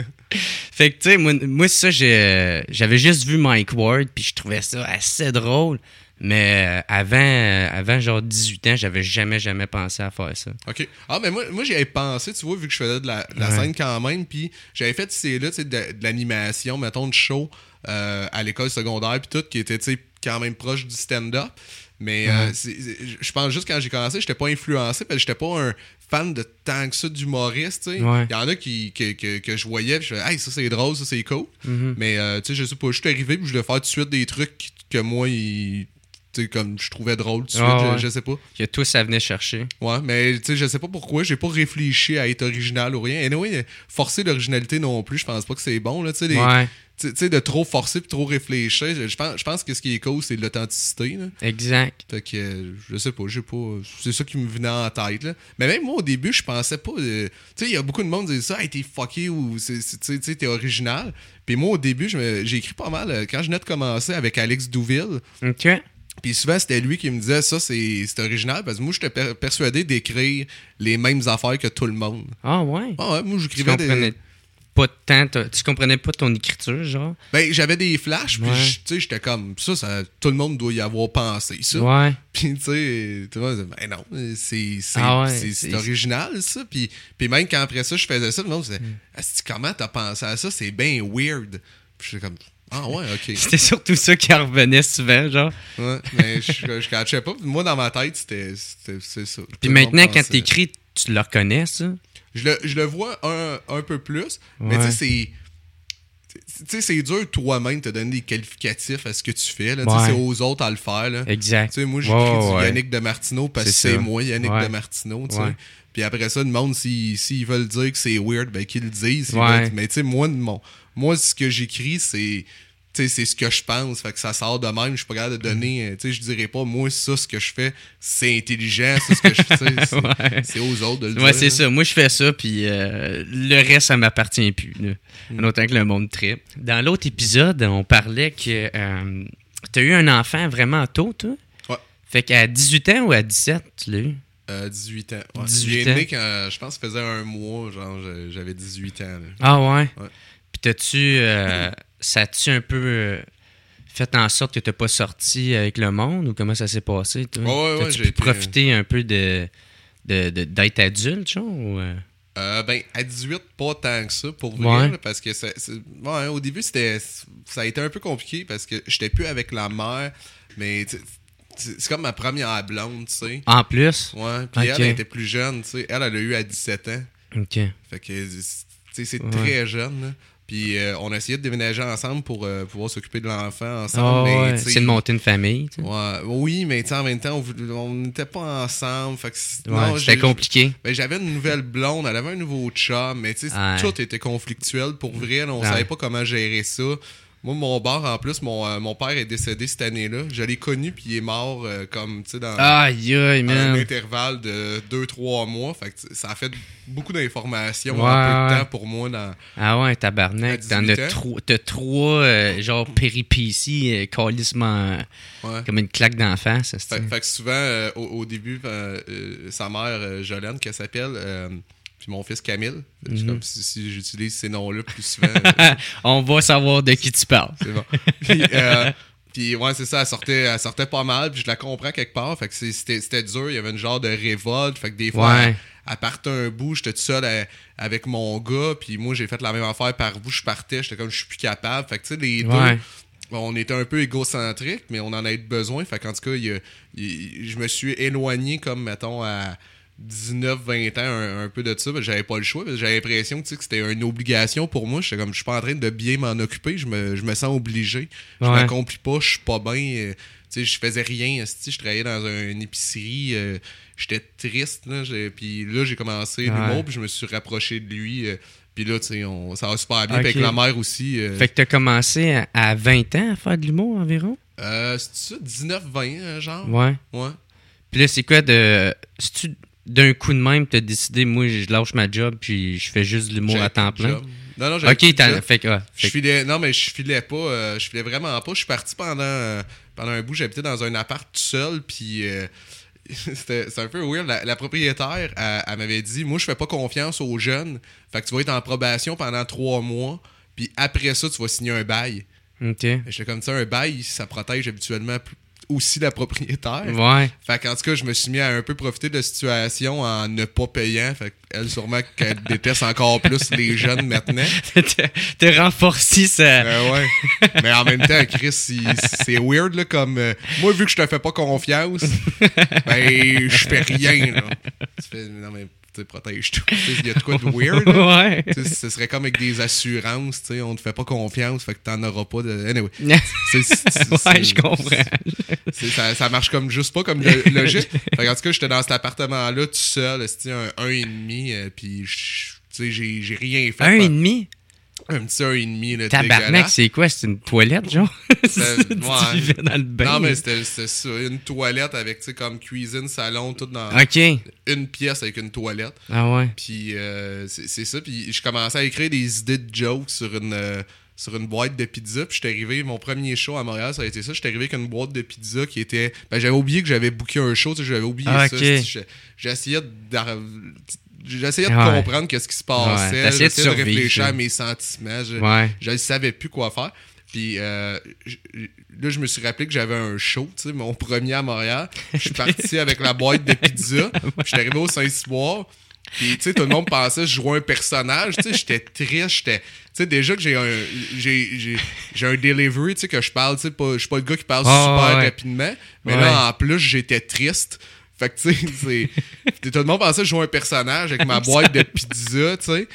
Fait que, tu sais, moi, moi, ça, j'ai- j'avais juste vu Mike Ward, puis je trouvais ça assez drôle. Mais euh, avant, euh, avant, genre dix-huit ans, j'avais jamais, jamais pensé à faire ça. OK. Ah, mais moi, moi j'y avais pensé, tu vois, vu que je faisais de la, de la Ouais. scène quand même, puis j'avais fait ces là, tu sais, de, de l'animation, mettons, de show euh, à l'école secondaire, puis tout, qui était, tu sais, quand même proche du stand-up. Mais euh, Ouais. c'est- c'est- je pense juste quand j'ai commencé, j'étais pas influencé, parce que j'étais pas un fan de tant que ça d'humoriste, tu sais. Ouais. Il y en a qui, que, que, que je voyais, puis je faisais, hey, ça c'est drôle, ça c'est cool. Mhm. Mais, euh, tu sais, je sais pas, je suis arrivé, puis je voulais faire tout de suite des trucs que moi, il- tu sais, comme je trouvais drôle tout de suite, Ah, je- ouais. je sais pas. Que tout ça venait chercher. Ouais, mais tu sais, je sais pas pourquoi, j'ai pas réfléchi à être original ou rien. Et anyway, forcer l'originalité non plus, je pense pas que c'est bon, là, tu sais, des- Ouais, tu sais, tu sais, de trop forcer puis trop réfléchir. Je pense, je pense que ce qui est cool, c'est l'authenticité, là. exact. Fait que, euh, je sais pas, j'ai pas, c'est ça qui me venait en tête, là. Mais même moi, au début, je pensais pas, euh, tu sais, il y a beaucoup de monde qui disent ça, hey, t'es fucké ou, c'est- c'est- tu sais, tu sais, t'es original. Puis moi, au début, je me- j'ai écrit pas mal, euh, quand je venais de commencer avec Alex Douville. OK. Puis souvent, c'était lui qui me disait ça, c'est c'est original, parce que moi, j'étais per- persuadé d'écrire les mêmes affaires que tout le monde. Ah ouais. Ah ouais, moi, Tu j'écrivais comprenais des. pas tant, ta- tu comprenais pas ton écriture, genre? Ben, j'avais des flashs, puis Ouais. je- tu sais, j'étais comme ça, ça, tout le monde doit y avoir pensé ça. Ouais. Puis, tu sais, tout le monde disait, ben non, c'est c'est- Ah ouais, c'est- c'est- c'est original, ça. Puis, puis même quand après ça, je faisais ça, le monde disait, Hmm. Asti, comment t'as pensé à ça? C'est bien weird. Puis, j'étais comme, ah ouais, ok. C'était surtout ça qui revenait souvent, genre. Ouais, mais je, je catchais pas. Moi, dans ma tête, c'était c'était- c'est ça. Tout Puis le monde maintenant, quand pensait- t'écris, tu le reconnais, ça? Je le, je le vois un, un peu plus, mais Ouais. tu sais, c'est. Tu sais, c'est dur toi-même de te donner des qualificatifs à ce que tu fais. Là. Tu sais, Ouais. c'est aux autres à le faire. Là. Tu Exact. sais, moi, j'écris Ouais, du ouais. Yannick de Martineau parce que C'est c'est ça. moi, Yannick Ouais. de Martineau. Tu sais. Ouais. Puis après ça, le monde, s'ils s'ils veulent dire que c'est weird, ben qu'ils le disent. S'ils Ouais. veulent- Mais tu sais, moi, mon, moi, ce que j'écris, c'est. tu sais, c'est ce que je pense. Fait que ça sort de même. Je suis pas capable de donner. Mm. Tu sais, je dirais pas, moi, ça, ce que je fais, c'est intelligent. Ça, ce que je fais, c'est, ouais. c'est aux autres de le ouais, dire. Ouais, c'est là. ça. Moi, je fais ça, puis euh, le reste, ça m'appartient plus. Là. Mm. Autant que le monde tripe. Dans l'autre épisode, on parlait que euh, t'as eu un enfant vraiment tôt, toi? Ouais. Fait qu'à dix-huit ans ou à dix-sept, tu l'as eu? Euh, dix-huit ans. Ouais. dix-huit Il est ans. né quand, je pense, ça faisait un mois, genre, j'avais dix-huit ans. Là. Ah ouais? Ouais. Puis t'as-tu... Euh, ça a-tu un peu... Euh, fait en sorte que t'as pas sorti avec le monde ou comment ça s'est passé, toi? Ouais, ouais, T'as-tu ouais, j'ai pu été... profiter un peu de, de, de, d'être adulte, genre? Ou euh... Euh, ben, à dix-huit, pas tant que ça, pour vrai, ouais. là, parce que ça, c'est, ouais, au début, c'était, ça a été un peu compliqué parce que j'étais plus avec la mère, mais c'est, c'est comme ma première blonde, tu sais. En plus? Ouais, puis okay. elle, elle était plus jeune, tu sais. Elle, elle a eu à dix-sept ans. OK. Fait que, tu sais, c'est ouais. très jeune, là. Puis euh, on a essayé de déménager ensemble pour euh, pouvoir s'occuper de l'enfant ensemble. Oh, mais, ouais. C'est de monter une famille. Ouais, oui, mais en même temps, on n'était pas ensemble. Fait que, ouais, non, c'était j'ai, compliqué. Ben, j'avais une nouvelle blonde, elle avait un nouveau chum, mais tu sais, ouais. tout était conflictuel pour vrai. Là, on ouais. savait pas comment gérer ça. Moi, mon bar, en plus, mon, euh, mon père est décédé cette année-là. Je l'ai connu, puis il est mort euh, comme, tu sais, dans aïe, aïe, un intervalle de deux trois mois. Fait que ça a fait beaucoup d'informations ouais, en peu de ouais. temps pour moi. Dans, ah ouais, tabarnak. T'en as trois, t'as trois euh, genre, péripéties euh, calissement ouais. comme une claque d'en face. Fait, fait que souvent, euh, au, au début, euh, euh, sa mère, euh, Jolene, qu'elle s'appelle... Euh, puis mon fils Camille, mm-hmm. comme si, si j'utilise ces noms-là plus souvent. On va savoir de qui tu parles. C'est bon. Puis, euh, puis ouais, c'est ça, elle sortait, elle sortait pas mal, puis je la comprends quelque part. Fait que c'était, c'était dur, il y avait une genre de révolte. Fait que des fois, ouais. elle, elle partait un bout, j'étais tout seul à, avec mon gars, puis moi, j'ai fait la même affaire par bout, je partais, j'étais comme, je suis plus capable. Fait que tu sais, les ouais. deux... On était un peu égocentriques, mais on en a eu besoin. Fait qu'en tout cas, il, il, je me suis éloigné comme, mettons, à dix-neuf vingt ans, un, un peu de ça. J'avais pas le choix. J'avais l'impression que, que c'était une obligation pour moi. J'étais comme, je suis pas en train de bien m'en occuper. Je me, je me sens obligé. Je ouais. m'accomplis pas. Je suis pas bien. Euh, je faisais rien. Je travaillais dans une épicerie. Euh, j'étais triste. Là, puis là, j'ai commencé ouais. l'humour. Puis je me suis rapproché de lui. Euh, Puis là, tu sais, ça va super bien. Okay. Puis avec la mère aussi. Euh... Fait que t'as commencé à, à vingt ans à faire de l'humour environ? Euh, c'est ça, dix-neuf vingt, genre? Ouais. Ouais. Puis là, c'est quoi de. C'est-tu d'un coup de même, t'as décidé, moi, je lâche ma job, puis je fais juste de l'humour j'avais à temps plein? Job. Non, non, j'avais Ok, t'as. Fait que. Ouais, je filais, non, mais je filais pas. Euh, je filais vraiment pas. Je suis parti pendant, euh, pendant un bout. J'habitais dans un appart tout seul, puis. Euh, C'était, c'est un peu weird. La, la propriétaire, elle, elle m'avait dit, moi, je fais pas confiance aux jeunes. Fait que tu vas être en probation pendant trois mois. Puis après ça, tu vas signer un bail. OK. Et j'étais comme ça, un bail, ça protège habituellement plus, aussi la propriétaire. Ouais. Fait qu'en tout cas, je me suis mis à un peu profiter de la situation en ne pas payant. Fait qu'elle, sûrement qu'elle déteste encore plus les jeunes maintenant. T'as renforcé ça. Euh, ouais. Mais en même temps, Chris, c'est, c'est weird, là, comme... Euh, moi, vu que je te fais pas confiance, ben, je fais rien, là. Tu fais... Non, mais... Tu protège tout. Il y a de quoi de weird. Ouais. Ce serait comme avec des assurances. T'sais, on te fait pas confiance, fait que t'en auras pas de. Anyway. c'est, c'est, c'est, ouais, c'est, je comprends. C'est, ça, ça marche comme juste pas comme le, logique. Fait en tout cas, j'étais dans cet appartement-là tout seul, c'était un un et demi, euh, puis j'ai, j'ai rien fait. Un et demi? Un petit un et demi, là, tabarnak, c'est quoi? C'est une toilette, genre? C'est, tu ouais. vivais dans le bain. Non, mais c'était, c'était ça. Une toilette avec, tu sais, comme cuisine, salon, tout dans OK. une pièce avec une toilette. Ah ouais? Puis euh, c'est, c'est ça. Puis je commençais à écrire des idées de jokes sur une, euh, sur une boîte de pizza. Puis j'étais arrivé, mon premier show à Montréal, ça a été ça. J'étais arrivé avec une boîte de pizza qui était... Ben, j'avais oublié que j'avais booké un show, tu sais, j'avais oublié ah, ça. Okay. J'essayais de... J'essayais de ouais. comprendre qu'est-ce qui se passait. Ouais, j'essayais de, de réfléchir à mes sentiments. Je, ouais. je ne savais plus quoi faire. Puis euh, je, là, je me suis rappelé que j'avais un show, tu sais, mon premier à Montréal. Je suis parti avec la boîte de pizza. Je suis arrivé au Saint-Cyboire. Puis, tu sais, tout le monde pensait que je jouais un personnage. Tu sais, j'étais triste. J'étais... Tu sais, déjà que j'ai un, j'ai, j'ai, j'ai un delivery, tu sais, que je parle. Tu sais, pas, je suis pas le gars qui parle oh, super ouais. rapidement. Mais ouais. là, en plus, j'étais triste. Fait que, tu sais, tout le monde pensait que je jouais un personnage avec ma boîte de pizza, tu sais.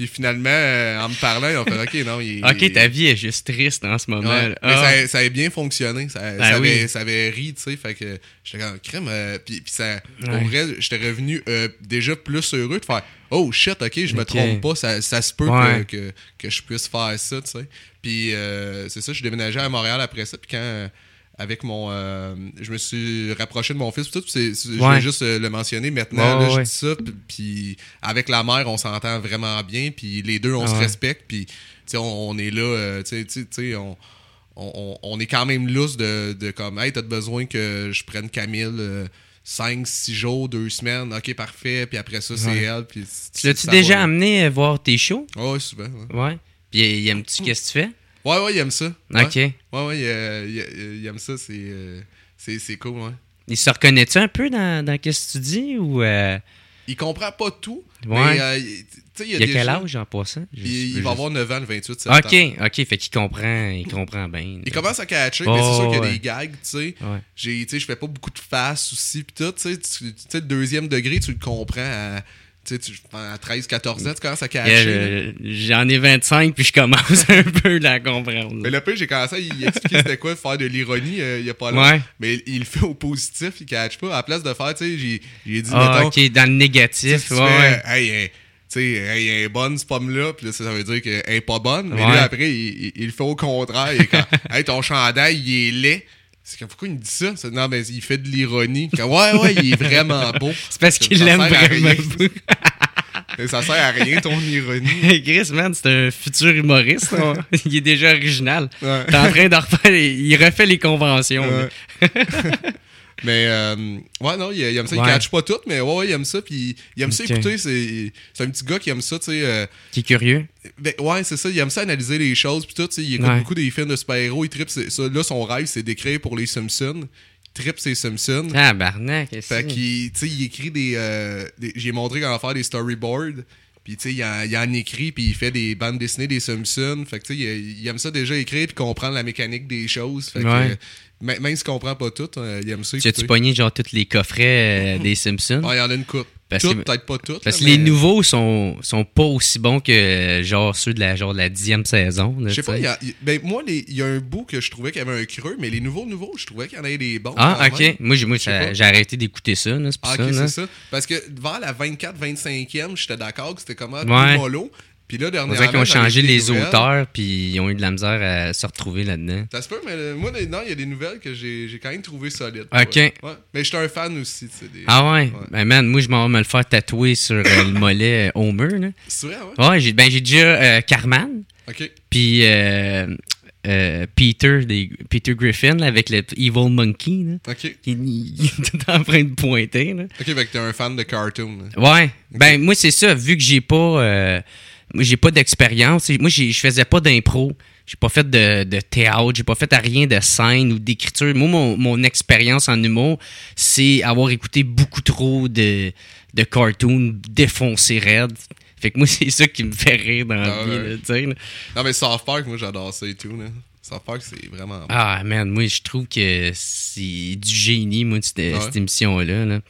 Puis finalement, euh, en me parlant, ils ont fait OK, non, il OK, il, ta vie est juste triste en ce moment. ouais, là. mais Ah. ça, ça a bien fonctionné. Ça, Ben ça, oui. avait, ça avait ri, tu sais. Fait que j'étais comme crème. Euh, puis, puis ça, pour Ouais. vrai, j'étais revenu euh, déjà plus heureux de faire oh shit, OK, je me Ok. trompe pas. Ça, ça se peut Ouais. que, que, que je puisse faire ça, tu sais. Puis euh, c'est ça, je suis déménagé à Montréal après ça. Puis quand. euh, avec mon. Euh, je me suis rapproché de mon fils. Pis tout, pis c'est, c'est- je Ouais. vais juste euh, le mentionner maintenant. Ouais, là, ouais. je dis ça. Puis, puis avec la mère, on s'entend vraiment bien. Puis les deux, on Ah se ouais. respecte. Puis tu sais, on, on est là. euh, tu sais, tu sais, tu sais, on, on, on- on est quand même lousse de, de comme, hey, t'as besoin que je prenne Camille cinq six jours, deux semaines. Ok, parfait. Puis après ça, c'est Ouais. elle. Puis Tu l'as-tu ça déjà va, là. amené voir tes shows? Ouais, souvent. Ouais, Ouais. Puis il aime-tu qu'est-ce que tu fais? ouais, ouais, il aime ça. Ouais. OK. Ouais, ouais, il, euh, il- il aime ça. C'est, euh, c'est, c'est cool, ouais. Il se reconnaît-tu un peu dans, dans qu'est-ce que tu dis ou euh, Il comprend pas tout, Ouais. mais euh, il- tu sais, il y a, il a déjà- quel âge en passant? Je- Il, il je- va avoir neuf ans le vingt-huit septembre. OK, OK, fait qu'il comprend, il comprend bien. Il commence à catcher, Oh, mais c'est sûr qu'il y a ouais. des gags, tu sais. Ouais. J'ai, tu sais, je fais pas beaucoup de faces aussi, pis tout, tu sais, tu tu sais, le deuxième degré, tu le comprends à, tu sais, tu- à treize quatorze ans, tu commences à catcher. Yeah, là. je- J'en ai vingt-cinq puis je commence un peu à comprendre. Mais le pire, j'ai commencé à y expliquer c'était quoi faire de l'ironie euh, il y a pas longtemps. Ouais. Mais il, il le fait au positif, il catch pas. À la place de faire, tu sais, j'ai, j'ai dit, Ah, mettons, OK, dans le tu sais, négatif. tu Ouais, fais, ouais. hey, hey, tu sais, hey, elle est bonne, cette pomme-là, puis là, ça, ça veut dire qu'elle est pas bonne. Mais Ouais. là, après, il, il- il le fait au contraire. Il est quand, hey, ton chandail, il est laid. C'est comme, pourquoi il me dit ça? C'est- non, mais il fait de l'ironie. Comme, ouais, ouais, il est vraiment beau. C'est parce qu'il Ça l'aime sert à vraiment rien. beaucoup. Mais ça sert à rien, ton ironie. Chris, man, c'est un futur humoriste. hein. Il est déjà original. Ouais. T'es en train de refaire... les- Il refait les conventions. Ouais. là. Mais, euh, ouais, non, il, il aime ça. Il Ouais. catch pas tout, mais ouais, ouais, il aime ça. Puis il aime ça Ok. écouter. C'est, c'est un petit gars qui aime ça, tu sais. euh, Qui est curieux. Ben, ouais, c'est ça. Il aime ça analyser les choses. Puis tout, tu sais, il écoute Ouais. beaucoup des films de super-héros. Il tripe. c'est- Ça, là, son rêve, c'est d'écrire pour les Simpsons. Il tripe ses Simpsons. Ah, barnac. Fait qu'il, tu sais, il écrit des, euh, des- j'ai montré comment faire des storyboards. Puis, tu sais, il, en- il en écrit, puis il fait des bandes dessinées des Simpsons. Fait que, tu sais, il, il aime ça déjà écrire, puis comprendre la mécanique des choses. Fait que, Ouais. euh, même même s'il comprend pas tout, euh, il aime ça Tu as-tu écouter. pogné genre tous les coffrets euh, des Simpsons? Ouais, il y en a une coupe. Parce Toutes, que- peut-être pas toutes. Parce que là, les mais- nouveaux sont, sont pas aussi bons que euh, genre ceux de la genre de la dixième saison. là, Je sais tu pas, sais. il y a, il- ben, moi, les- il y a un bout que je trouvais qu'il y avait un creux, mais les nouveaux nouveaux, je trouvais qu'il y en avait des bons. Ah, quand ok. même. Moi, j'ai, moi, Je sais ça- pas. j'ai arrêté d'écouter ça. Là, c'est pour Ah, ça. ok, là. c'est ça. Parce que vers la vingt-quatre vingt-cinquième, j'étais d'accord que c'était comment Ouais. plus mollo. Puis là, On dernièrement. dirait qu'ils ont j'en ai changé vu des les nouvelles. auteurs, puis ils ont eu de la misère à se retrouver là-dedans. Ça se peut, mais euh, moi, non, il y a des nouvelles que j'ai j'ai quand même trouvé solides. Ok. Ouais. Ouais. Mais j'étais un fan aussi. Tu sais, des... Ah ouais? Ouais. Ben man, moi, je m'en vais me le faire tatouer sur euh, le mollet euh, Homer. Là. C'est vrai, ouais? Ouais, j'ai, ben, j'ai déjà euh, Carman, Ok. puis euh, euh, Peter, des, Peter Griffin, là, avec le Evil Monkey. Là. Ok. Il, il est tout en train de pointer. Là. Ok, fait que t'es un fan de cartoon. là. Ouais. Ben, moi, c'est ça. Vu que j'ai pas, euh, moi, j'ai pas d'expérience. Moi, j'ai- je faisais pas d'impro. J'ai pas fait de, de théâtre. J'ai pas fait à rien de scène ou d'écriture. Moi, mon, mon expérience en humour, c'est avoir écouté beaucoup trop de, de cartoons défoncés raides. Fait que moi, c'est ça qui me fait rire dans la Ah, vie. ouais. là, tu sais, là. Non, mais South Park, moi, j'adore ça et tout. Là. South Park, c'est vraiment bon. Ah, man, moi, je trouve que c'est du génie, moi, cette, Ouais. cette émission-là. Là.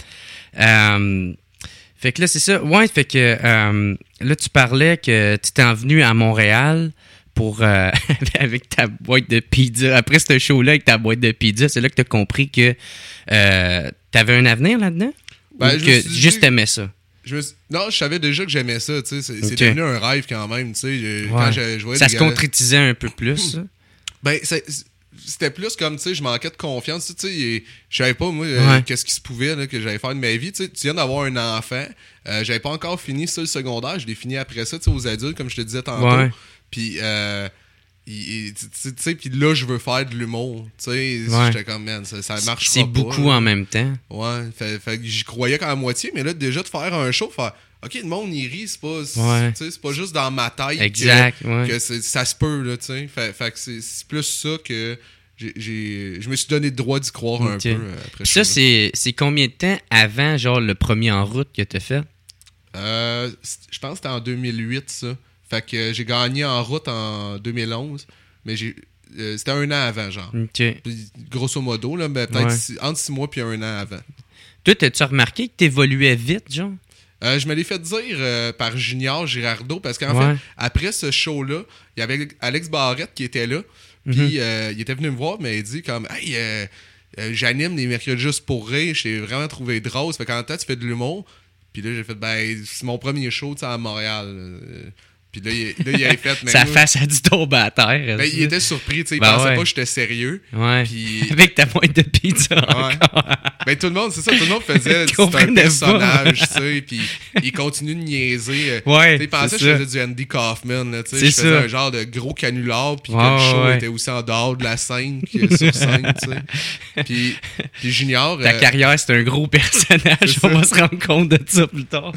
Euh, fait que là, c'est ça. Ouais, fait que euh, là, tu parlais que tu t'es venu à Montréal pour euh, avec ta boîte de pizza. Après ce show-là, avec ta boîte de pizza, c'est là que tu as compris que euh, tu avais un avenir là-dedans? Ben, Ou je que me suis dit- juste t'aimais ça? Je me suis- Non, je savais déjà que j'aimais ça. Tu sais, c'est c'est Ok. devenu un rêve quand même. Tu sais, Je- Ouais. quand je, je voyais Ça des se gars- concrétisait un peu plus, ça? Ben, c'est- c'était plus comme, tu sais, je manquais de confiance. Tu sais, et je savais pas, moi, euh, Ouais. qu'est-ce qui se pouvait, là, que j'allais faire de ma vie. Tu sais, tu viens d'avoir un enfant. Euh, j'avais pas encore fini ça, le secondaire. Je l'ai fini après ça, tu sais, aux adultes, comme je te disais tantôt. Ouais. Puis, euh, il- il- tu tu sais, puis là, je veux faire de l'humour. Tu sais, Ouais. j'étais comme, man, ça, ça marche pas. C'est beaucoup là. en même temps. Ouais, fait, fait que j'y croyais qu'à moitié, mais là, déjà, de faire un show, faire, OK, le monde, il rit, c'est pas, c'est- Ouais. tu sais, c'est pas juste dans ma tête que- Exact, ouais. que c'est- ça se peut, là, tu sais. Fait, fait que c'est c'est plus ça que j'ai- j'ai- je me suis donné le droit d'y croire un Ok. peu euh, après Puis ça, ce show-là. c'est c'est combien de temps avant, genre, le premier en route que t'as fait? Euh, c'est- je pense que c'était en deux mille huit, ça. Fait que euh, j'ai gagné en route en deux mille onze, mais j'ai euh, c'était un an avant, genre. OK. Puis, grosso modo, là, ben, peut-être Ouais. six- entre six mois puis un an avant. Toi, t'as-tu remarqué que t'évoluais vite, genre? Euh, je me l'ai fait dire euh, par Junior Girardeau parce qu'en Ouais. fait, après ce show-là, il y avait Alex Barrette qui était là. Puis Mhm. euh, il était venu me voir, mais il dit comme Hey, euh, euh, j'anime les mercredis juste pour rire. J'ai vraiment trouvé drôle. Ça fait qu'en temps, tu fais de l'humour. Puis là, j'ai fait Ben, c'est mon premier show tu sais, à Montréal. Euh, Puis là, il, là, il avait fait. Mais Sa moi, face a dû tomber à terre. ben, il était surpris. tu sais, Il Ben pensait ouais. pas que j'étais sérieux. Ouais. Puis. Avec ta pointe de pizza Ouais. encore. Ben tout le monde, c'est ça, tout le monde faisait Tu c'est un comprenais personnage, tu sais, puis il continue de niaiser. euh, Ouais, tu sais, il pensait c'est que je ça. faisais du Andy Kaufman, là, tu sais, C'est je faisais ça. un genre de gros canular, puis Ouais, que le show ouais. était aussi en dehors de la scène que sur scène, tu sais. Puis, puis Junior, Ta euh, carrière, c'est un gros personnage. c'est On ça. va se rendre compte de ça plus tard.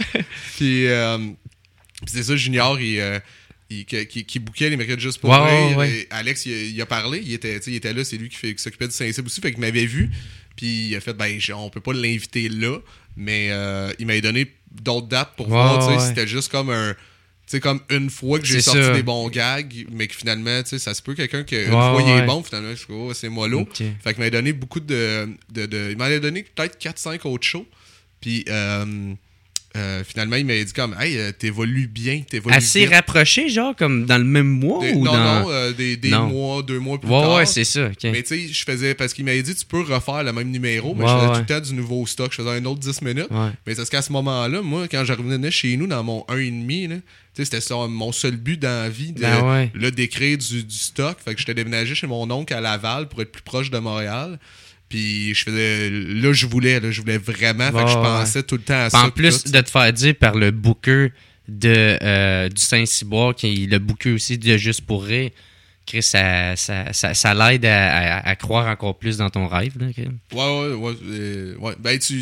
puis, euh, puis c'est ça, Junior, il... euh, il- qui, qui, qui bouquait les mercredis juste pour Ouais, rire. ouais, ouais. Et Alex, il, a- il a parlé, il était, tu sais, il était là, c'est lui qui, fait- qui s'occupait du Saint-Cybe aussi, fait qu'il m'avait vu, puis il a fait, ben, je- on peut pas l'inviter là, mais euh, il m'avait donné d'autres dates pour Ouais, voir, tu sais, ouais. c'était juste comme un, tu sais, comme une fois que j'ai C'est sorti ça. des bons gags, mais que finalement, tu sais, ça se peut quelqu'un qui, une Ouais, fois, il est ouais. bon, finalement, je suis oh, c'est mollo. Ok. Fait qu'il m'avait donné beaucoup de, de, de- il m'avait donné peut-être quatre cinq autres shows, puis euh, euh, finalement, il m'avait dit comme, hey, euh, t'évolues bien, t'évolues Assez vite. rapproché, genre, comme dans le même mois Des- ou non, dans... non, euh, des, des Non. mois, deux mois plus Ouais, tard. ouais, c'est ça. ok. Mais tu sais, je faisais. Parce qu'il m'avait dit, tu peux refaire le même numéro, mais Ouais, je faisais ouais. tout le temps du nouveau stock. Je faisais un autre dix minutes. Ouais. Mais c'est parce qu'à ce moment-là, moi, quand je revenais chez nous dans mon un virgule cinq, là, tu sais, c'était ça, mon seul but dans la vie, de, Ben ouais. là, d'écrire du, du stock. Fait que j'étais déménagé chez mon oncle à Laval pour être plus proche de Montréal. Puis je faisais. Là, je voulais, là, je voulais vraiment. Fait Ouais, que je ouais. pensais tout le temps à ça. En puis plus tout. de te faire dire par le booker de, euh, du Saint-Cyboire, qui est le booker aussi de Juste pour rire, Chris, ça, ça, ça, ça l'aide à, à, à croire encore plus dans ton rêve. Là, ok? Ouais, ouais, ouais. euh, ouais. Ben, tu.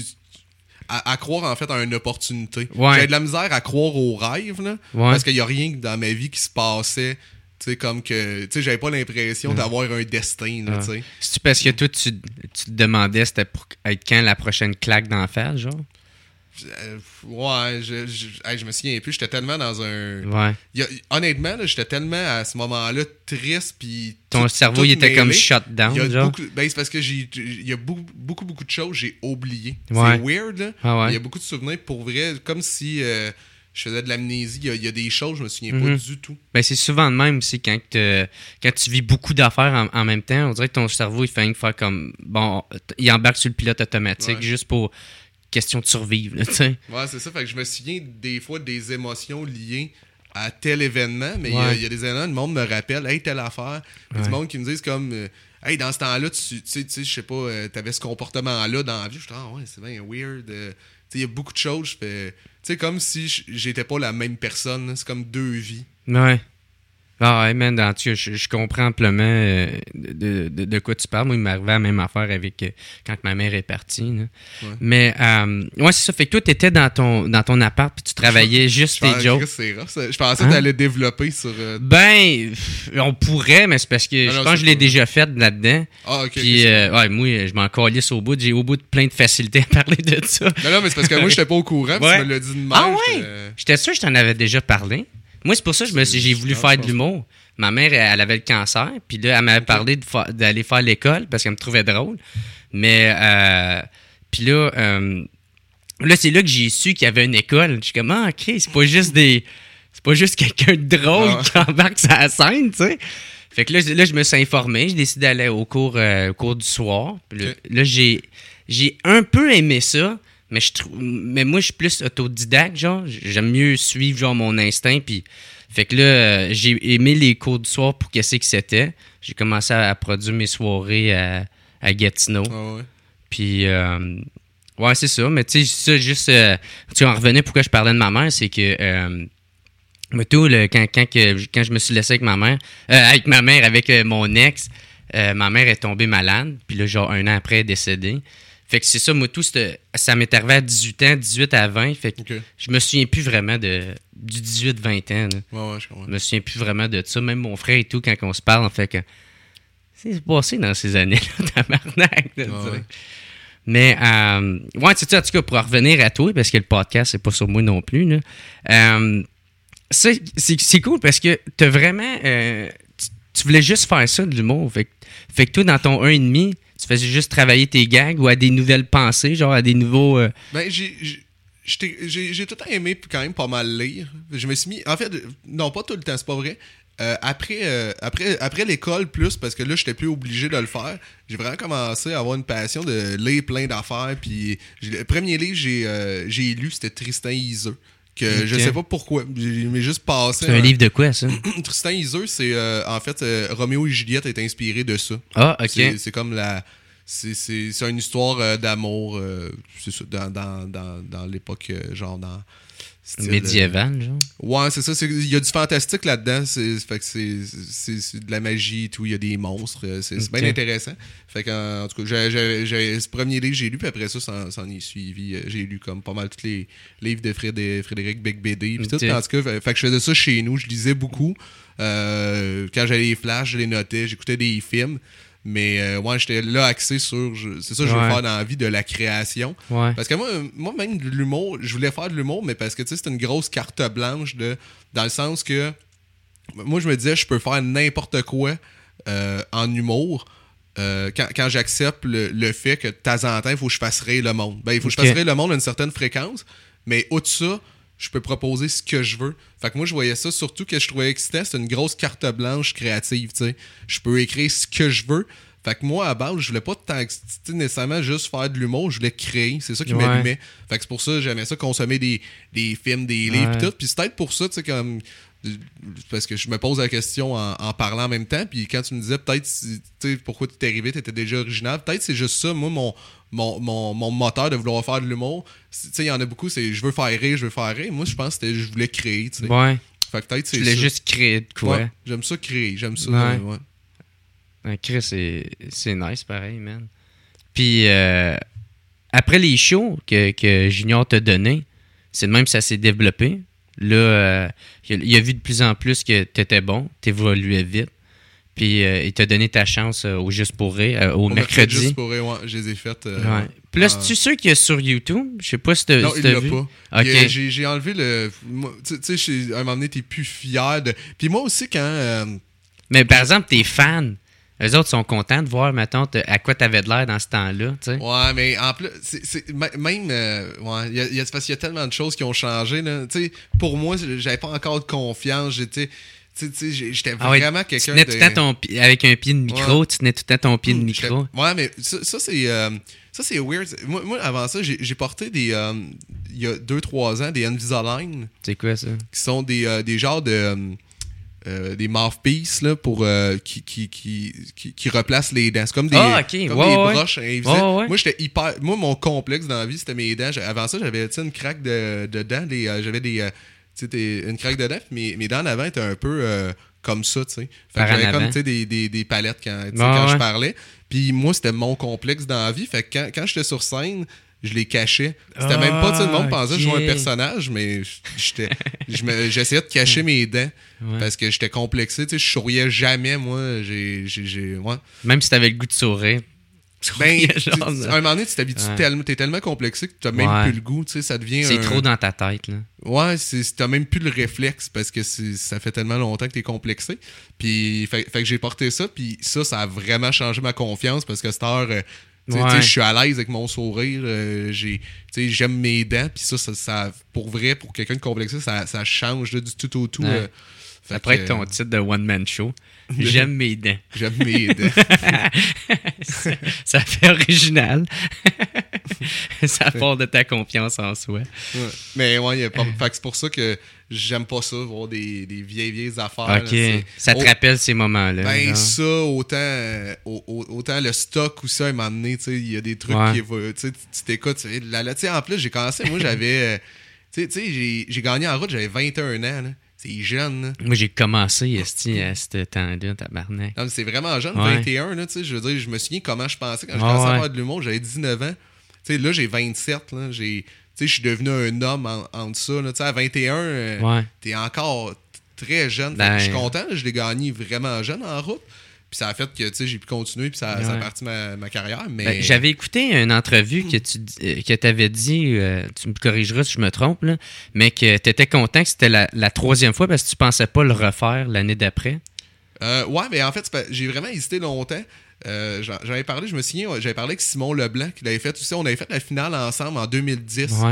À, à croire, en fait, à une opportunité. Ouais. J'avais de la misère à croire au rêve, là. Ouais. Parce qu'il n'y a rien dans ma vie qui se passait. Tu sais, comme que. Tu sais, j'avais pas l'impression d'avoir un destin, là, Ah. tu sais. C'est-tu parce que toi, tu, tu te demandais c'était pour être quand la prochaine claque d'en face, genre? Euh, ouais, je, je, hey, je me souviens plus. J'étais tellement dans un. Ouais. Il y a- honnêtement, là, j'étais tellement à ce moment-là triste. Puis Ton tout- cerveau, tout il était comme mêlé. shut Il y down, a genre? beaucoup, ben, c'est parce que j'ai, il y a beaucoup, beaucoup, beaucoup de choses que j'ai oubliées. Ouais. C'est weird, là. Ah ouais. Il y a beaucoup de souvenirs pour vrai, comme si euh, je faisais de l'amnésie. Il y a, il y a des choses, je me souviens Mhm. pas du tout. Ben, c'est souvent de même aussi quand, te- quand tu vis beaucoup d'affaires en, en même temps. On dirait que ton cerveau, il fait rien que faire comme. Bon, il embarque sur le pilote automatique Ouais. juste pour question de survivre, là, tu sais. Ouais, c'est ça. Fait que je me souviens des fois des émotions liées à tel événement, mais il y a- Ouais. il y, a des événements, le monde me rappelle, hey, telle affaire. Il y a Ouais. du monde qui me disent comme, euh, hey, dans ce temps-là, tu tu sais, tu sais, je sais pas, euh, t'avais ce comportement-là dans la vie. Je dis, ah ouais, c'est bien weird. euh. Tu sais, il y a beaucoup de choses. Je fais, tu sais, comme si j- j'étais pas la même personne. là. C'est comme deux vies. Ouais. Ah ouais, man, en tout cas, je, je comprends amplement euh, de, de, de quoi tu parles. Moi, il m'arrivait la même affaire avec euh, quand ma mère est partie. Là. Ouais. Mais, euh, ouais, c'est ça. Fait que toi, t'étais dans ton, dans ton appart puis tu travaillais juste Je tes pensais jokes. que c'est rough, ça. Je pensais Hein? que t'allais développer sur. euh, Ben, pff, on pourrait, mais c'est parce que Non, je non, pense que c'est je l'ai pas- déjà fait là-dedans. Ah, ok. ok, Puis, c'est- euh, ouais, moi, je m'en calisse au bout. J'ai au bout de plein de facilité à parler de ça. Non, non, mais c'est parce que moi, j'étais pas au courant. puis Ouais. Tu me l'as dit de même. Ah ouais? j'étais- J'étais sûr que je t'en avais déjà parlé. Moi, c'est pour ça que je me suis- j'ai voulu Non, faire je de pense l'humour. Ma mère, elle, elle avait le cancer, puis là, elle m'avait parlé de fa- d'aller faire l'école parce qu'elle me trouvait drôle. Mais, euh, puis là, euh, là, c'est là que j'ai su qu'il y avait une école. Je suis comme, ah, ok, c'est pas juste des. C'est pas juste quelqu'un de drôle Ah. qui embarque sur la scène, tu sais. Fait que là, là, je me suis informé. J'ai décidé d'aller au cours, euh, au cours du soir. Puis là, Ok. là, j'ai, j'ai un peu aimé ça. Mais, je trou- mais moi, je suis plus autodidacte, genre. J'aime mieux suivre, genre, mon instinct. Puis, fait que là, euh, j'ai aimé les cours du soir pour qu'est-ce que c'était. J'ai commencé à, à produire mes soirées à, à Gatineau. Ah ouais. Puis, euh, ouais, c'est ça. Mais tu sais, ça, juste, euh, tu en revenais pourquoi je parlais de ma mère, c'est que, euh, moi, tout, le, quand, quand, que, quand je me suis laissé avec ma mère, euh, avec ma mère, avec euh, mon ex, euh, ma mère est tombée malade. Puis là, genre, un an après, elle est décédée. Fait que c'est ça, moi, tout, c'était- ça m'est arrivé à dix-huit ans, dix-huit à vingt. Fait que Ok. je me souviens plus vraiment de, du dix-huit vingt ans. Là. Ouais, ouais, je comprends. Je me souviens plus vraiment de ça. Même mon frère et tout, quand on se parle, on fait que. C'est passé dans ces années-là, tabarnak. Là, Ouais, tu sais. ouais. Mais, euh, ouais, tu sais, en tout cas, pour en revenir à toi, parce que le podcast, c'est pas sur moi non plus, là. Euh, ça, c'est, c'est cool parce que t'as vraiment. euh, tu, tu voulais juste faire ça, de l'humour. Fait, que- fait que toi, dans ton un et demi, tu faisais juste travailler tes gags ou à des nouvelles pensées, genre à des nouveaux. euh, Ben, j'ai, j'ai, j'étais- j'ai j'ai tout le temps aimé quand même pas mal lire. Je me suis mis... En fait, non, pas tout le temps, c'est pas vrai. Euh, après euh, après, après l'école, plus, parce que là, j'étais plus obligé de le faire, j'ai vraiment commencé à avoir une passion de lire plein d'affaires. Puis j'ai- le premier livre que j'ai euh, j'ai lu, c'était Tristan Isolde. Que Ok. je sais pas pourquoi, j'ai mais juste passé. C'est un livre de quoi, ça? Tristan Isolde, c'est euh, en fait euh, Roméo et Juliette est inspiré de ça. Ah, ok. C'est c'est comme la. C'est c'est- c'est une histoire euh, d'amour, euh, c'est ça, dans, dans, dans, dans l'époque, euh, genre dans. style, Médiéval, genre. euh, ouais, c'est ça. c'est- Il y a du fantastique là-dedans. C'est fait que c'est c'est- c'est de la magie et tout. Il y a des monstres. euh, C'est c'est Ok. bien intéressant. Fait que, en en tout cas, j'ai- j'ai- j'ai- ce premier livre que j'ai lu, puis après ça, ça s'en est suivi. Euh, J'ai lu comme pas mal tous les livres de Frédé- Frédéric Becbédé. Puis Ok. tout, en tout cas, fait, fait que je faisais ça chez nous. Je lisais beaucoup. Euh, quand j'allais les flashs, je les notais. J'écoutais des films. Mais euh, ouais, j'étais là axé sur. je- C'est ça que je veux Ouais. faire dans la vie, de la création. Ouais. Parce que moi, moi même de l'humour, je voulais faire de l'humour, mais parce que tu sais, c'est une grosse carte blanche de dans le sens que moi je me disais je peux faire n'importe quoi euh, en humour. euh, quand quand j'accepte le, le fait que de temps en temps, il faut que je fasse rire le monde. Ben, il faut que Ok. je fasse rire le monde à une certaine fréquence, mais au de ça, je peux proposer ce que je veux. Fait que moi, je voyais ça surtout que je trouvais excitant. C'est une grosse carte blanche créative, tu sais. Je peux écrire ce que je veux. Fait que moi, à base, je voulais pas tant que- tu sais, nécessairement juste faire de l'humour. Je voulais créer. C'est ça qui Ouais. m'allumait. Fait que c'est pour ça que j'aimais ça, consommer des, des films, des livres Ouais. pis tout. Puis c'est peut-être pour ça, tu sais, comme... Parce que je me pose la question en, en parlant en même temps. Puis quand tu me disais peut-être, si- tu sais, pourquoi tu es arrivé, tu étais déjà original. Peut-être c'est juste ça, moi, mon, mon, mon, mon moteur de vouloir faire de l'humour. Tu sais, il y en a beaucoup, c'est je veux faire rire, je veux faire rire. Moi, je pense que c'était je voulais créer, tu sais. Ouais. Fait que peut-être Tu c'est voulais ça. juste créer de quoi? Ouais, j'aime ça créer, j'aime ça. Ouais. euh, ouais. Ouais, Chris, c'est, c'est nice, pareil, man. Puis, euh, après les shows que, que Junior t'a donné, c'est de même que ça s'est développé. Là, euh, il, a, il a vu de plus en plus que t'étais bon, t'évoluais vite. Puis, euh, il t'a donné ta chance euh, au Juste pour rire, euh, au Au mercredi. Juste pour rire, ouais, je les ai faites. euh, Ouais. Puis là, euh, c'est-tu sûr qu'il y a sur YouTube? Je sais pas si t'as, Non, si il t'as l'a vu. pas. Ok. Il, euh, J'ai, j'ai enlevé le. moi, Tu tu sais, chez- à un moment donné, t'es plus fier de. Puis moi aussi, quand. euh, Mais par exemple, tes fans, eux autres sont contents de voir, mettons, t- à quoi t'avais de l'air dans ce temps-là, tu sais. Ouais, mais en plus, c'est, c'est- m- même. euh, ouais, il y a, il y a- parce qu'il y a tellement de choses qui ont changé. Là. Tu sais, pour moi, j'avais pas encore de confiance. J'étais. Tu sais, tu sais, j'ai- j'étais Ah ouais, vraiment tu quelqu'un tenais de. tout le temps ton pi- avec un pied de micro, Ouais. tu tenais tout le temps ton pied de Hmm, micro. j'étais- Ouais, mais ça, ça, c'est. euh, ça, c'est weird. Moi, moi, avant ça, j'ai, j'ai porté des. euh, il y a deux trois ans, des Invisalign, C'est quoi ça? qui sont des, euh, des genres de. euh, euh, des mouthpieces là, pour, euh, qui, qui, qui, qui, qui replacent les dents. C'est comme des, Ah, ok. comme Ouais, des ouais. broches invisées. Ouais, ouais. Moi, j'étais hyper. Moi, mon complexe dans la vie, c'était mes dents. J'ai- Avant ça, j'avais tu sais, une craque de, de dents. Des, euh, j'avais des, euh, tu sais, des- une craque de dents. Puis mes, mes dents d'avant étaient un peu euh, comme ça, tu sais. Fait Par que en j'avais comme avant. tu sais, des, des, des palettes quand, tu sais, Ouais, quand ouais. je parlais. Puis moi, c'était mon complexe dans la vie. Fait que quand, quand j'étais sur scène, je les cachais. C'était Ah, même pas, tu sais, le monde pensait que je jouais ok. un personnage, mais j'étais, je me- j'essayais de cacher mes dents. Ouais. Parce que j'étais complexé, tu sais, je souriais jamais, moi. J'ai, j'ai, j'ai, ouais. Même si t'avais le goût de sourire. tu Ben, souriais, tu- genre, tu- à un moment donné, tu t'habitues Ouais. tellement, t'es tellement complexé que t'as même Ouais. plus le goût, tu sais, ça devient c'est un- trop dans ta tête, là. Ouais, c'est, t'as même plus le réflexe parce que c'est, ça fait tellement longtemps que t'es complexé. Puis, fait, fait que j'ai porté ça, puis ça, ça a vraiment changé ma confiance parce que cette heure, euh, tu sais, Ouais. tu sais, je suis à l'aise avec mon sourire, euh, j'ai, tu sais, j'aime mes dents, puis ça, ça, ça, pour vrai, pour quelqu'un de complexé, ça, ça change là, du tout au tout. Ouais. euh, fait Ça pourrait que, être ton titre de one-man show. J'aime mes dents. J'aime mes dents. ça, ça fait original. ça part de ta confiance en soi. Ouais. Mais ouais, y a pas... fait que c'est pour ça que j'aime pas ça, voir des, des vieilles, vieilles affaires. là, Ok. c'est- Ça te Oh, rappelle ces moments-là. Ben genre. ça, autant, euh, au- au- autant le stock ou ça, à un moment donné, tu sais, il y a des trucs Ouais. qui évoluent. Tu sais, tu t'écoutes, tu sais, là, là, tu sais, en plus, j'ai commencé, moi, j'avais, euh, tu sais, tu sais, j'ai, j'ai gagné en route, j'avais vingt et un ans, là. C'est jeune, là. Moi, j'ai commencé esti, à ce temps-là, tabarnak. Non, mais c'est vraiment jeune, Ouais. vingt et un, là, tu sais, je veux dire, je me souviens comment je pensais quand j'ai Ouais, commencé ouais. à faire de l'humour, j'avais dix-neuf ans. Tu sais, là, j'ai vingt-sept, là, j'ai, tu sais, je suis devenu un homme en, entre ça, là, tu sais, à vingt et un, euh, Ouais. t'es encore t- très jeune. Fait que Ben- je suis content, là, je l'ai gagné vraiment jeune en route. Puis ça a fait que tu sais, j'ai pu continuer, puis ça, ça a Ouais. parti ma, ma carrière. Mais Ben, j'avais écouté une entrevue que tu euh, que avais dit, euh, tu me corrigeras si je me trompe, là, mais que tu étais content que c'était la, la troisième fois parce que tu pensais pas le refaire l'année d'après. Euh, ouais, mais en fait, c'est pas- j'ai vraiment hésité longtemps. Euh, j'en- j'avais parlé, je me souviens, j'avais parlé avec Simon Leblanc, qui l'avait fait, tu sais, on avait fait la finale ensemble en deux mille dix. Ouais.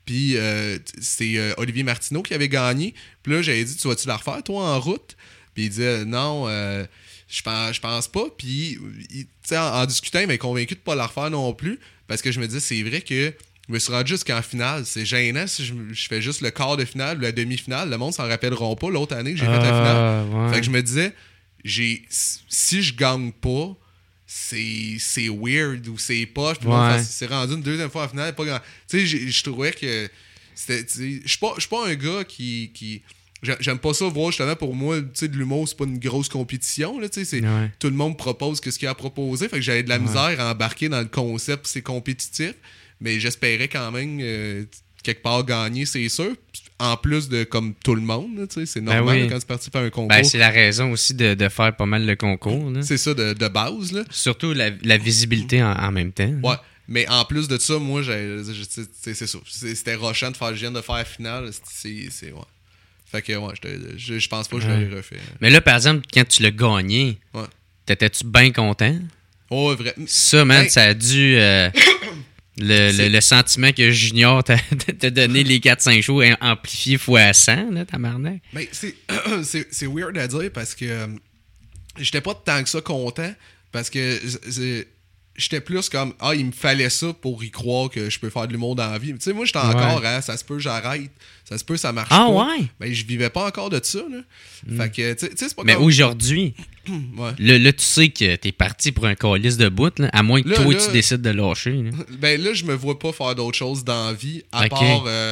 Puis euh, c'est euh, Olivier Martineau qui avait gagné. Puis là, j'avais dit, tu vas-tu la refaire, toi, en route? Puis il disait, non, euh, je pense, je pense pas. Puis, il, en, en discutant, il m'a convaincu de pas la refaire non plus. Parce que je me disais, c'est vrai que je me suis rendu jusqu'en finale. C'est gênant si je, je fais juste le quart de finale ou la demi-finale. Le monde s'en rappelleront pas l'autre année que j'ai Ah, fait la finale. ouais. Fait que je me disais, j'ai, si je gagne pas, c'est, c'est weird ou c'est poche. Puis Ouais. c'est rendu une deuxième fois en finale. Pas grand... Tu sais, je trouvais que c'était. Je suis pas, j'suis pas un gars qui. qui J'aime pas ça voir justement pour moi, tu sais, de l'humour, c'est pas une grosse compétition, là, tu sais, c'est Ouais. tout le monde propose que ce qu'il a à proposer, fait que j'avais de la Ouais. misère à embarquer dans le concept, c'est compétitif, mais j'espérais quand même euh, quelque part gagner, c'est sûr, en plus de comme tout le monde, là, tu sais, c'est normal Ben oui. là, quand tu participes à un concours, Ben, c'est la raison aussi de, de faire pas mal le concours. Là. c'est ça de, de base, là. Surtout la, la visibilité en, en même temps. Ouais. Mais en plus de ça, moi, j'ai, j'ai- c'est, c'est ça. C'est- C'était rushant de faire, je viens de faire la finale. C'est, c'est, ouais. Fait que, ouais, je, je, je pense pas que je Ouais. l'aurais refait. Mais là, par exemple, quand tu l'as gagné, Ouais. t'étais-tu bien content? Oh, vrai. Ça, man, Ben- ça a dû... euh, le, C'est- le, le sentiment que Junior t'a, t'a donné les quatre cinq shows amplifié fois cent, là, tabarnak. Mais c'est, c'est, c'est weird à dire parce que euh, j'étais pas tant que ça content parce que c'est- j'étais plus comme ah, il me fallait ça pour y croire que je peux faire de l'humour dans la vie. Tu sais, moi, j'étais encore, Ouais. hein, ça se peut, j'arrête. Ça se peut, ça marche Ah pas. ouais? Ben, je vivais pas encore de ça, là. Fait que, tu sais- tu sais, c'est pas Mais comme... aujourd'hui, Ouais. là, là, tu sais que t'es parti pour un calice de bout, là, à moins que Là, toi, là- tu décides de lâcher. Là. Ben là, je me vois pas faire d'autres choses dans la vie, à Ok. part euh,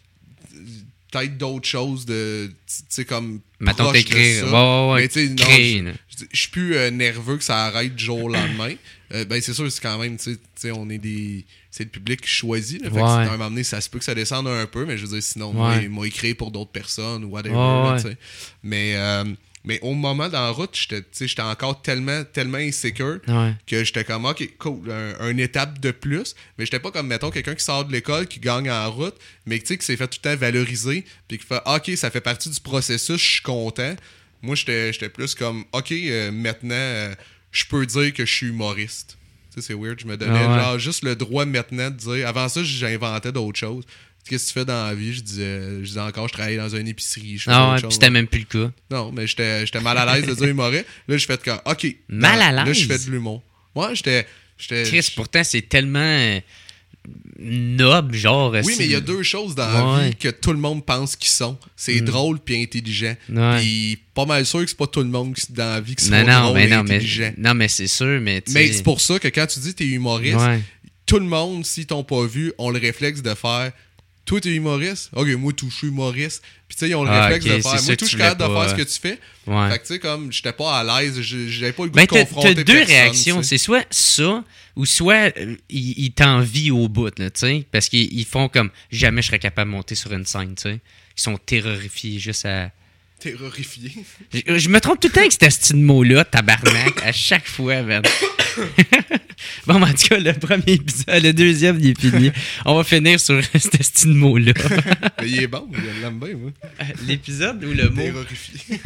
peut-être d'autres choses de, tu sais, comme Mettons proche de t'écrire. ça. Ouais, ouais, ouais. Mais tu sais, non, Créer, je- là. je je suis plus euh, nerveux que ça arrête du jour au lendemain. Euh, ben c'est sûr, c'est quand même, tu sais- tu sais, on est des... C'est le public qui choisit. Là, fait que Ouais. c'est- à un moment donné, ça se peut que ça descende un peu, mais je veux dire, sinon, moi, Ouais. il m'a écrit pour d'autres personnes ou whatever. Ouais, là, ouais. tu sais. Mais, euh, mais au moment dans la route, j'étais tu sais, j'étais encore tellement, tellement insécure Ouais. que j'étais comme, ok, cool, un, une étape de plus. Mais j'étais pas comme, mettons, quelqu'un qui sort de l'école, qui gagne en route, mais tu sais, qui s'est fait tout le temps valoriser, puis qui fait, ok, ça fait partie du processus, je suis content. Moi, j'étais j'étais plus comme, ok, euh, maintenant, euh, je peux dire que je suis humoriste. Tu sais, c'est weird, je me donnais Ah ouais. genre juste le droit maintenant de dire. Avant ça, j'inventais d'autres choses. Qu'est-ce que tu fais dans la vie? Je disais, je disais encore, je travaillais dans une épicerie. Je faisais Ah autre ouais, chose, puis c'était ouais. même plus le cas. Non, mais j'étais j'étais mal à l'aise de dire humoriste. Là, je fais comme, ok. Mal à Là, je l'aise? fais de l'humour. Ouais, j'étais. j'étais Chris, pourtant, c'est tellement euh, noble, genre. Oui, c'est- mais il y a deux choses dans la Ouais. vie que tout le monde pense qu'ils sont. C'est Mm. drôle puis intelligent. Ouais. Puis pas mal sûr que c'est pas tout le monde qui- dans la vie qui sont Non, non, drôles mais et non, mais, intelligents. non, mais c'est sûr, mais tu Mais sais- c'est pour ça que quand tu dis t'es humoriste, Ouais. tout le monde, s'ils t'ont pas vu, ont le réflexe de faire toi t'es humoriste? Ok, moi tout, je suis humoriste. Puis tu sais, ils ont le Ah, réflexe ok, de c'est faire ça moi que tout, je tu suis capable de voulais faire pas, ce que tu fais. Ouais. Fait que tu sais, comme j'étais pas à l'aise, je- j'avais pas le goût Ben, de t'as, confronter t'as deux personne, réactions. tu sais. C'est soit ça, ou soit euh, ils, ils t'envient au bout, là, tu sais. Parce qu'ils ils font comme jamais je serais capable de monter sur une scène, tu sais. Ils sont terrorifiés juste à. T'es horrifié. Je, je me trompe tout le temps avec ce petit mot-là, tabarnak, à chaque fois, man. Bon, mais en tout cas, le premier épisode, le deuxième, il est fini. On va finir sur ce petit mot-là. Mais il est bon, je l'aime bien, moi. L'épisode ou le mot? T'es horrifié.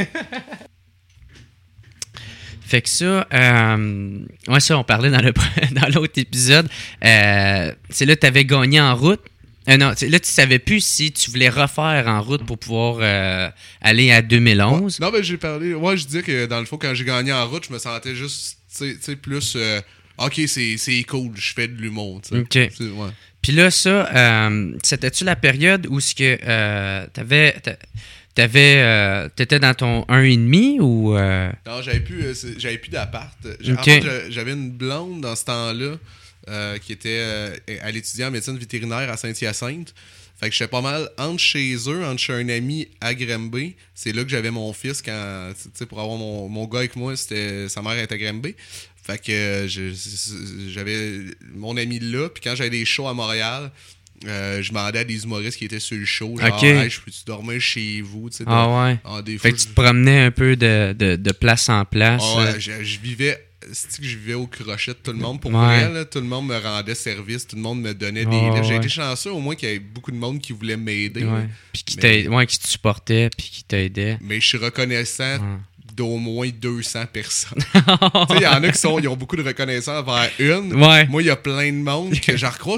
Fait que ça, euh, ouais, ça, on parlait dans, le, dans l'autre épisode. Euh, c'est là que tu avais gagné en route. Euh, non, c'est- là, tu savais plus si tu voulais refaire en route pour pouvoir euh, aller à deux mille onze. Ouais. Non, mais j'ai parlé. Moi, je disais que dans le fond, quand j'ai gagné en route, je me sentais juste, tu sais- tu sais, plus. euh, ok, c'est, c'est cool, je fais de l'humour. tu sais. Ok. C'est- ouais. Puis là, ça, euh, c'était-tu la période où ce que euh, t'avais, t'a- t'avais, euh, t'étais dans ton un et demi ou euh, Non, j'avais plus, euh, c'est- j'avais plus d'appart. J'ai- Ok. En fait, j'a- j'avais une blonde dans ce temps-là euh, qui était euh, à l'étudiant en médecine vétérinaire à Saint-Hyacinthe. Fait que j'étais pas mal entre chez eux, entre chez un ami à Granby. C'est là que j'avais mon fils quand, tu sais, pour avoir mon, mon gars avec moi, c'était sa mère était à Granby. Fait que euh, je- j'avais mon ami là, puis quand j'avais des shows à Montréal, euh, je demandais à des humoristes qui étaient sur le show, genre, Ok. hey, je peux-tu dormir chez vous, tu sais. ah de- ouais. ah, des Fait fois, que tu te promenais un peu de, de, de place en place. Ah ouais, euh, je, je vivais c'est que je vivais au crochet de tout le monde pour Ouais. vrai, là, tout le monde me rendait service, tout le monde me donnait des Ouais, livres. J'ai ouais. été chanceux au moins qu'il y ait beaucoup de monde qui voulait m'aider. là. ouais. Puis qui, Mais- t'aid- ouais, qui te supportait, puis qui t'aidait. Mais je suis reconnaissant Ouais. d'au moins deux cents personnes. Tu sais, il y en a qui sont, ils ont beaucoup de reconnaissance envers une. Ouais. Moi, il y a plein de monde que je recroche.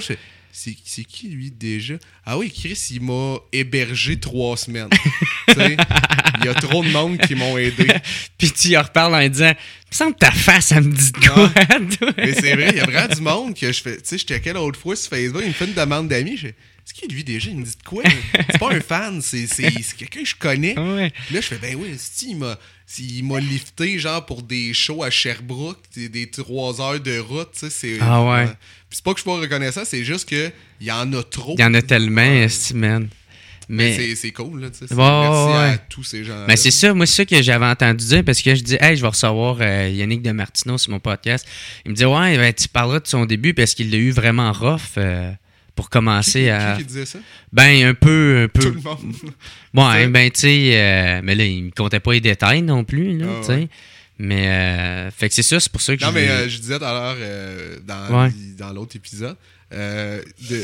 c'est, c'est qui lui déjà? Ah oui, Chris, il m'a hébergé trois semaines. Tu sais, il y a trop de monde qui m'ont aidé. Puis tu y reparles en disant, il me semble que ta face, ça me dit de quoi? Mais c'est vrai, il y a vraiment du monde que je fais. Tu sais, je checkais l'autre fois sur Facebook, il me fait une demande d'amis. Je fais, c'est qui lui déjà? Il me dit de quoi? C'est pas un fan, c'est, c'est, c'est quelqu'un que je connais. Ouais. Puis là, je fais, ben oui, si, il m'a, il m'a lifté genre pour des shows à Sherbrooke, des, des trois heures de route, tu sais. C'est, ah ouais. Euh, puis c'est pas que je suis pas reconnaissant, c'est juste que il y en a trop. Il y en a tellement, ouais. Esti, man. Mais, mais c'est, c'est cool, là, tu sais. Ouais, merci ouais. à tous ces gens-là. Mais c'est ça, moi, c'est ça que j'avais entendu dire parce que je dis, hey, je vais recevoir euh, Yannick de Martineau sur mon podcast. Il me dit, ouais, ben, tu parleras de son début parce qu'il l'a eu vraiment rough euh, pour commencer qui, à. Qui, qui disait ça? Ben, un peu. Un peu... Tout le monde. Ouais, ben, tu sais, euh, mais là, il me comptait pas les détails non plus, là, ah, tu sais. Ouais. Mais, euh, fait que c'est ça, c'est pour ça que non, je. Non, mais euh, je disais tout à l'heure euh, dans, ouais. dans l'autre épisode, euh, de.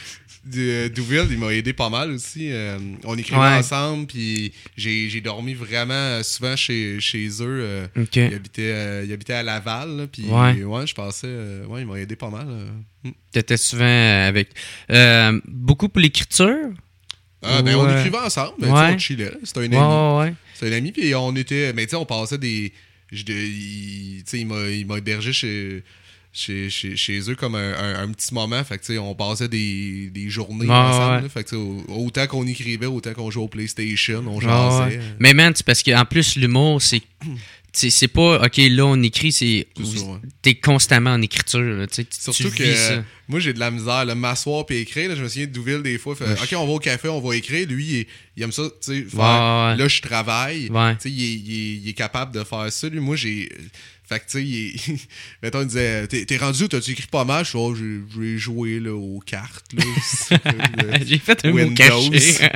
De, Douville, il m'a aidé pas mal aussi. Euh, on écrivait ouais. ensemble, puis j'ai, j'ai dormi vraiment souvent chez, chez eux. Euh, okay. il, habitait, euh, il habitait à Laval, puis ouais. ouais, je pensais, euh, ouais, il m'a aidé pas mal. Euh. T'étais souvent avec. Euh, beaucoup pour l'écriture? Ah, ben, ouais. on écrivait ensemble, mais ouais. on chillait. C'était un ami. Ouais, ouais. C'était un ami, puis on était. Mais tu sais, on passait des. Je, il, il, m'a, il m'a hébergé chez. Chez, chez, chez eux comme un, un, un petit moment. Fait que, on passait des, des journées ah, ensemble. ouais. Fait que, autant qu'on écrivait, autant qu'on jouait au PlayStation, on jasait. Ah, ouais. Mais man, c'est parce qu'en plus, l'humour, c'est. C'est, c'est pas, OK, là, on écrit, c'est. c'est ça, ouais. T'es constamment en écriture. Là, Surtout tu que ça. Moi, j'ai de la misère, là, m'asseoir et écrire. Là, je me souviens de Douville des fois. Fait, ouais. OK, on va au café, on va écrire. Lui, il, il aime ça. Faire, ouais, ouais. Là, je travaille. Ouais. Il, il, il est capable de faire ça. Lui, moi, j'ai. Fait que, tu sais, il... mettons, il disait, t'es, t'es rendu où? T'as-tu écrit pas mal? Je suis, oh, j'ai, j'ai joué là, aux cartes. Là, le... j'ai fait un Windows. Mot caché.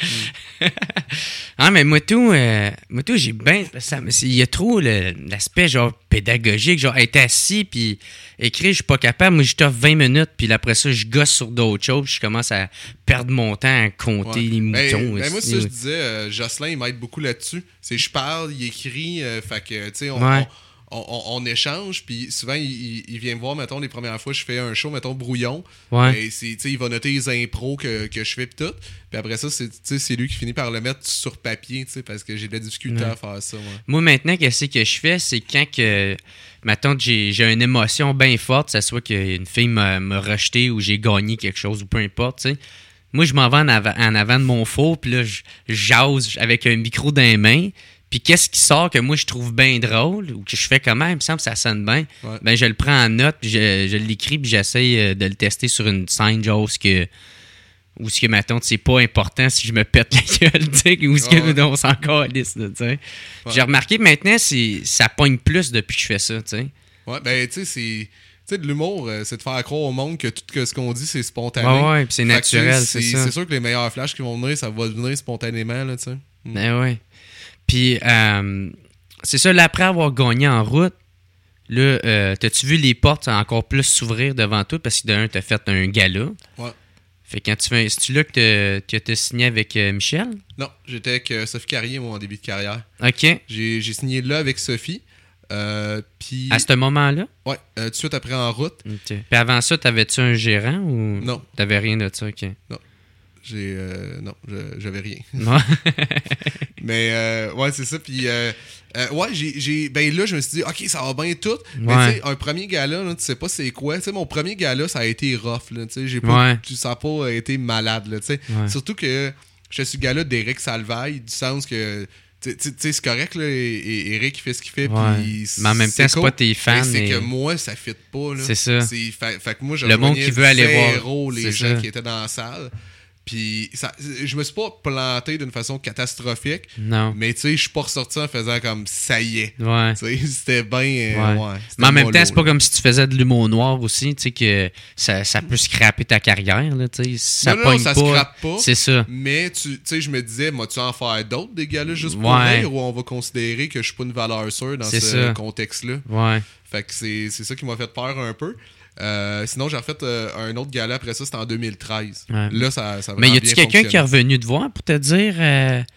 Ah, mais moi, tout, euh, moi, tout j'ai bien. Il y a trop le, l'aspect, genre, pédagogique. Genre, être assis, puis écrire, je suis pas capable. Moi, je t'offre vingt minutes, puis après ça, je gosse sur d'autres choses, puis je commence à perdre mon temps à compter ouais. les moutons. Ben, ben moi, ça, je disais, euh, Jocelyn, il m'aide beaucoup là-dessus. C'est je parle, il écrit, euh, fait que, tu sais, on. Ouais. on On, on, on échange, puis souvent, il, il vient me voir, mettons, les premières fois, je fais un show, mettons, brouillon. Ouais. Et c'est, il va noter les impros que, que je fais, puis tout. Puis après ça, c'est, c'est lui qui finit par le mettre sur papier, parce que j'ai de la difficulté ouais. à faire ça. Ouais. Moi, maintenant, qu'est-ce que je fais, c'est quand que, mettons, j'ai, j'ai une émotion bien forte, que ce soit qu'une fille m'a, m'a rejeté ou j'ai gagné quelque chose, ou peu importe, tu sais. Moi, je m'en vais en avant, en avant de mon four, puis là, je jase avec un micro dans les mains. Puis qu'est-ce qui sort que moi je trouve bien drôle ou que je fais comment, il me semble que ça sonne bien, ouais. ben je le prends en note, puis je, je l'écris, puis j'essaye de le tester sur une scène, genre où ce que, où ce que mettons, c'est pas important si je me pète la gueule, tu sais, ou ce que oh, ouais. on s'en calisse, tu sais. Ouais. J'ai remarqué maintenant, c'est, ça pogne plus depuis que je fais ça, tu sais. Ouais, ben tu sais, c'est... Tu sais, de l'humour, c'est de faire croire au monde que tout ce qu'on dit, c'est spontané. Ouais, ouais, puis c'est naturel, c'est, c'est ça. C'est sûr que les meilleurs flashs qui vont venir, ça va venir spontanément, là, tu sais. Mm. Ben ouais. Puis, euh, c'est ça, là, après avoir gagné en route, là, euh, t'as-tu vu les portes encore plus s'ouvrir devant toi parce que d'un, t'as fait un gala. Ouais. Fait que quand tu fais. C'est-tu là que tu as signé avec euh, Michel? Non, j'étais avec euh, Sophie Carrier, moi, en début de carrière. OK. J'ai, j'ai signé là avec Sophie. Euh, puis... À ce moment-là? Ouais, euh, tout de suite après en route. OK. Puis avant ça, t'avais-tu un gérant ou. Non. T'avais rien de ça, OK. Non. J'ai euh, non, je, j'avais rien. Non. Mais euh, ouais, c'est ça. Puis euh, euh, ouais, j'ai, j'ai ben là je me suis dit ok, ça va bien tout. Ouais. Mais tu sais, un premier gala, là, tu sais pas c'est quoi. Tu sais, mon premier gala, ça a été rough. Là, tu sais, j'ai pas, ouais. ça n'a pas été malade. Là, tu sais. Ouais. Surtout que je suis gala d'Éric Salvaille, du sens que tu sais, c'est correct, là, et Eric il fait ce qu'il fait. Ouais. Pis mais en même temps, c'est, cool. pas tes fans. Mais c'est et... que moi, ça fit pas. Là. C'est ça. C'est, fait, fait que moi, je le monde qui veut aller zéro voir. Les c'est gens ça. qui étaient dans la salle. Puis ça, je me suis pas planté d'une façon catastrophique. Non. Mais tu sais, je suis pas ressorti en faisant comme ça y est. Ouais. Tu sais, c'était bien. Ouais. Euh, ouais, mais en même mollo, temps, c'est pas là. Comme si tu faisais de l'humour noir aussi, tu sais, que ça, ça peut scraper ta carrière, là, tu sais. Ça non, non, non, ça pas. scrape pas. C'est ça. Mais tu sais, je me disais, moi, tu en faire d'autres des gars-là juste pour ouais. rire, ou on va considérer que je suis pas une valeur sûre dans c'est ce ça. contexte-là. Ouais. Fait que c'est, c'est ça qui m'a fait peur un peu. Euh, sinon, j'ai refait euh, un autre gala après ça, c'était en deux mille treize. Ouais. Là, ça, ça a mais y a-tu bien quelqu'un fonctionné. qui est revenu te voir pour te dire euh,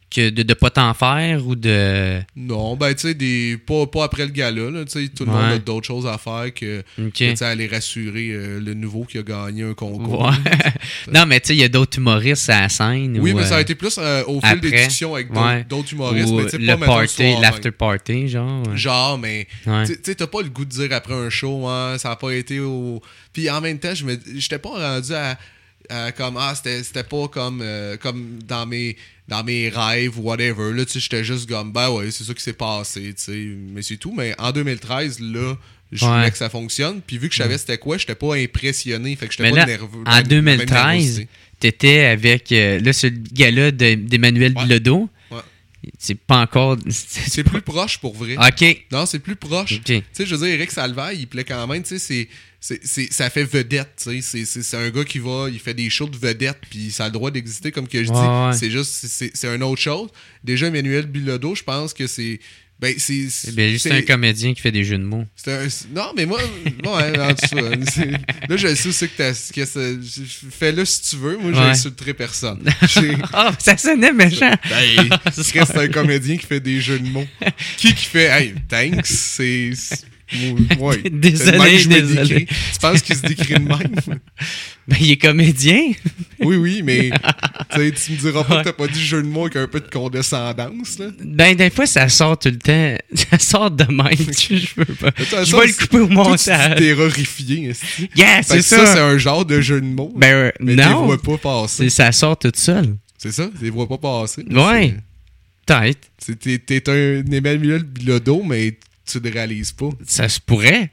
que de ne pas t'en faire ou de... Non, ben, tu sais, des... pas, pas après le gala, là. Tu sais, tout le Ouais. monde a d'autres choses à faire que, Ok. que, tu sais, aller rassurer euh, le nouveau qui a gagné un concours. Ouais. Non, mais tu sais, il y a d'autres humoristes à la scène. Oui, ou, mais ça a euh, été plus euh, au fil après, des discussions avec d'autres, ouais. d'autres humoristes, ou mais tu sais, le pas maintenant le party, soir l'after même. party, genre. ouais. Genre, mais Ouais. tu sais, t'as pas le goût de dire après un show, hein, ça a pas été au. Puis en même temps, je me, j'étais pas rendu à, à comme ah, c'était, c'était pas comme, euh, comme dans mes, dans mes rêves ou whatever. Là, tu sais, j'étais juste comme ben ouais, c'est ça qui s'est passé, tu sais, mais c'est tout. Mais en deux mille treize, là, je Ouais. voulais que ça fonctionne. Puis vu que je savais c'était quoi, j'étais pas impressionné, fait que j'étais Mais pas là, nerveux. en la- la deux mille même treize, nervosité. t'étais avec euh, là, ce gars-là de- d'Emmanuel Ouais. Bilodeau. Ouais. C'est pas encore. C'est plus proche pour vrai. OK. Non, c'est plus proche. OK. Tu sais, je veux dire, Eric Salvaille, il plaît quand même, tu sais, c'est, c'est, c'est, ça fait vedette, tu sais, c'est, c'est, c'est un gars qui va, il fait des shows de vedette, puis ça a le droit d'exister, comme que je Ouais, dis, ouais. c'est juste, c'est, c'est une autre chose. Déjà, Emmanuel Bilodeau, je pense que c'est, ben, c'est... Eh bien, juste un comédien qui fait des jeux de mots. C'est un, c'est- non, mais moi, ouais, en tout cas, c'est- là, je sais aussi que, t'as, que c'est- fais-le si tu veux, moi, Ouais. j'insulterai personne. J'ai- Oh, ça sonnait méchant. Ben, c'est un comédien qui fait des jeux de mots. Qui qui fait, hey, thanks, c'est... c'est- ouais. Désolé, C'est le même que je me désolé. décris. Tu penses qu'il se décrit de même? Ben, il est comédien. Oui, oui, mais tu sais, tu me diras pas que t'as pas dit jeu de mots avec un peu de condescendance, là. Ben, des fois, ça sort tout le temps. Ça sort de même. Je veux pas. toute façon, Je vais le couper au Toi, tu montage. t'es horrifié, esti. Yeah, Fait c'est que ça, ça. c'est un genre de jeu de mots. Ben, euh, mais tu les non. vois pas passer. C'est- Ça sort tout seul. C'est ça, tu les vois pas passer. Ouais. Peut-être. C'est- T'es, t'es un Emmanuel Bilodeau, mais tu le réalises pas. Ça se pourrait.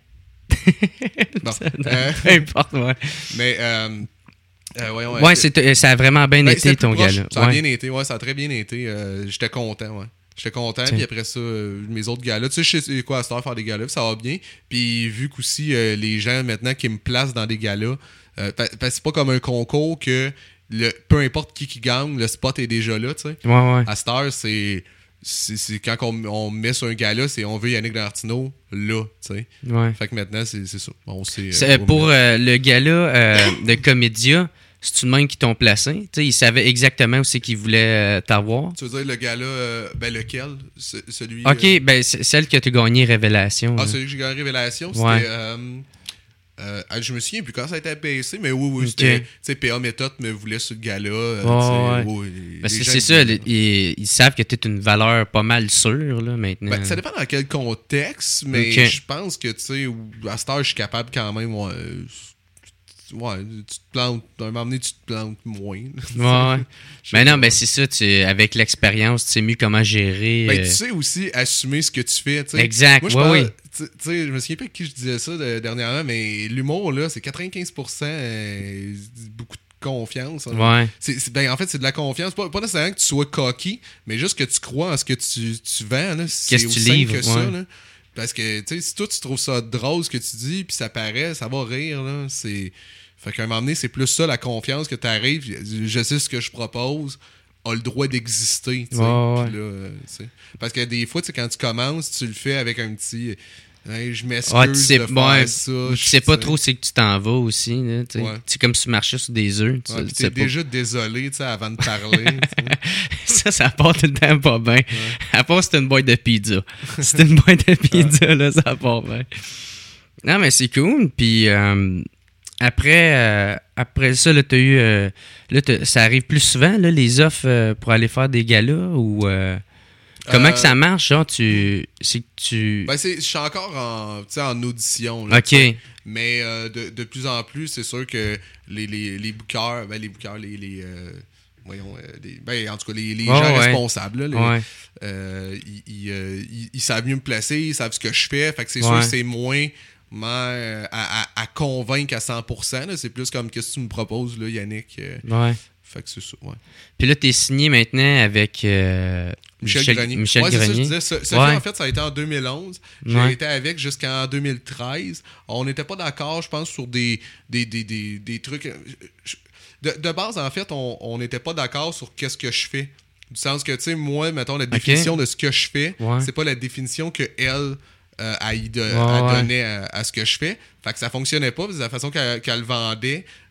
Non. Ça- Euh, Peu importe, ouais. mais, euh, euh, voyons. Ouais, euh, c'est- ça a vraiment bien ben, été, c'était plus ton proche. gars-là. Ça a Ouais. bien été, ouais, ça a très bien été. Euh, j'étais content, ouais. J'étais content, Tiens. puis après ça, euh, mes autres galas, tu sais, je sais quoi à cette heure faire des galas, puis ça va bien. Puis vu qu'aussi, euh, les gens maintenant qui me placent dans des galas, euh, pa- parce que c'est pas comme un concours que le, peu importe qui qui gagne, le spot est déjà là, tu sais. Ouais, ouais. À cette heure, c'est, c'est, c'est quand on, on met sur un gala, c'est on veut Yannick Dartino là, tu sais. ouais. Fait que maintenant, c'est, c'est ça. On sait, euh, C'est, où pour mettre. euh, le gala euh, de Comédia, c'est-tu de même qui t'ont placé? Tu sais, ils savaient exactement où c'est qu'ils voulaient euh, t'avoir. Tu veux dire le gala, euh, ben lequel? Ce- celui... OK, euh, ben c'est celle que tu as gagné Révélation. Ah, là. celui que j'ai gagné Révélation, c'était... Ouais. Euh, euh, ah, je me souviens plus quand ça a été baissé, mais oui, oui, c'était... Ok. Tu sais, P A Méthode me voulait sur le gala. euh, Ouais, tu sais, ouais. oui, les- Parce les que gens, c'est ils ça, disaient, le- ils, ils savent que tu es une valeur pas mal sûre, là, maintenant. Ben, ça dépend dans quel contexte, mais Ok. je pense que, tu sais, à cette heure, je suis capable quand même... Ouais, euh, ouais, tu te plantes... À un moment donné, tu te plantes moins. Ouais, ouais. Je sais Mais non, pas. ben c'est ça, tu, avec l'expérience, tu sais mieux comment gérer. Ben, euh, tu sais aussi assumer ce que tu fais, tu sais. Exact, Moi, je ouais, pense- oui. tu tu sais, je me souviens pas de qui je disais ça de- dernièrement, mais l'humour, là, c'est quatre-vingt-quinze pour cent euh, beaucoup de confiance. hein. Ouais. C'est, c'est- ben, en fait, c'est de la confiance. Pas, pas nécessairement que tu sois cocky, mais juste que tu crois en ce que tu, tu vends. Là. C'est Qu'est-ce que tu aussi simple livres, que ça. ouais. Là. Parce que, tu sais, si toi, tu trouves ça drôle, ce que tu dis, puis ça paraît, ça va rire, là. C'est... Fait qu'à un moment donné, c'est plus ça, la confiance, que tu arrives, je sais ce que je propose, a le droit d'exister, tu sais. Ouais, Puis là, euh, tu sais. Parce que des fois, tu sais, quand tu commences, tu le fais avec un petit... Hey, je m'excuse Ah, tu sais, de faire ouais, ça. tu je- sais pas tu trop c'est que tu t'en vas aussi. Là, tu sais. Ouais. C'est comme si tu marchais sur des œufs. Tu, Ouais, tu puis sais t'es pas. déjà désolé, tu sais, avant de parler. tu sais. Ça, ça part tout le temps pas bien. À part c'est une boîte de pizza. C'est une boîte de pizza, là, ça part bien. Non, mais c'est cool. Puis euh, après, euh, après ça, là, t'as eu. euh, là, t'as- ça arrive plus souvent, là, les offres euh, pour aller faire des galas ou. euh, comment Euh, que ça marche, genre, tu. C'est que tu. Ben, c'est, je suis encore en, tu sais, en audition. Là, Ok. tu sais. Mais euh, de, de plus en plus, c'est sûr que les, les, les bookers, ben, les bookers, les. les euh, voyons, euh, les- ben, en tout cas, les, les Oh, gens ouais. responsables, là, les- Ouais. euh, ils, ils, euh, ils- ils savent mieux me placer, ils savent ce que je fais. Fait que c'est Ouais. sûr que c'est moins euh, à, à, à convaincre à cent pour cent. Là. C'est plus comme qu'est-ce que tu me proposes, là, Yannick. euh, Ouais. fait que c'est ça, ouais. Puis là, t'es signé maintenant avec euh, Michel, Grenier. Michel ouais, c'est ça, je Grenier. disais. Ce- Sophie, Ouais. en fait, ça a été en deux mille onze. J'ai Ouais. été avec jusqu'en deux mille treize. On n'était pas d'accord, je pense, sur des, des, des, des, des trucs. Je- De, de base, en fait, on n'était pas d'accord sur qu'est-ce que je fais. Du sens que, tu sais, moi, mettons, la définition de ce que je fais, Ouais. c'est pas la définition que elle euh, a, y de- Ouais, a ouais. donné à, à ce que je fais. Fait que ça fonctionnait pas, parce que la façon qu'elle qu'elle le vendait,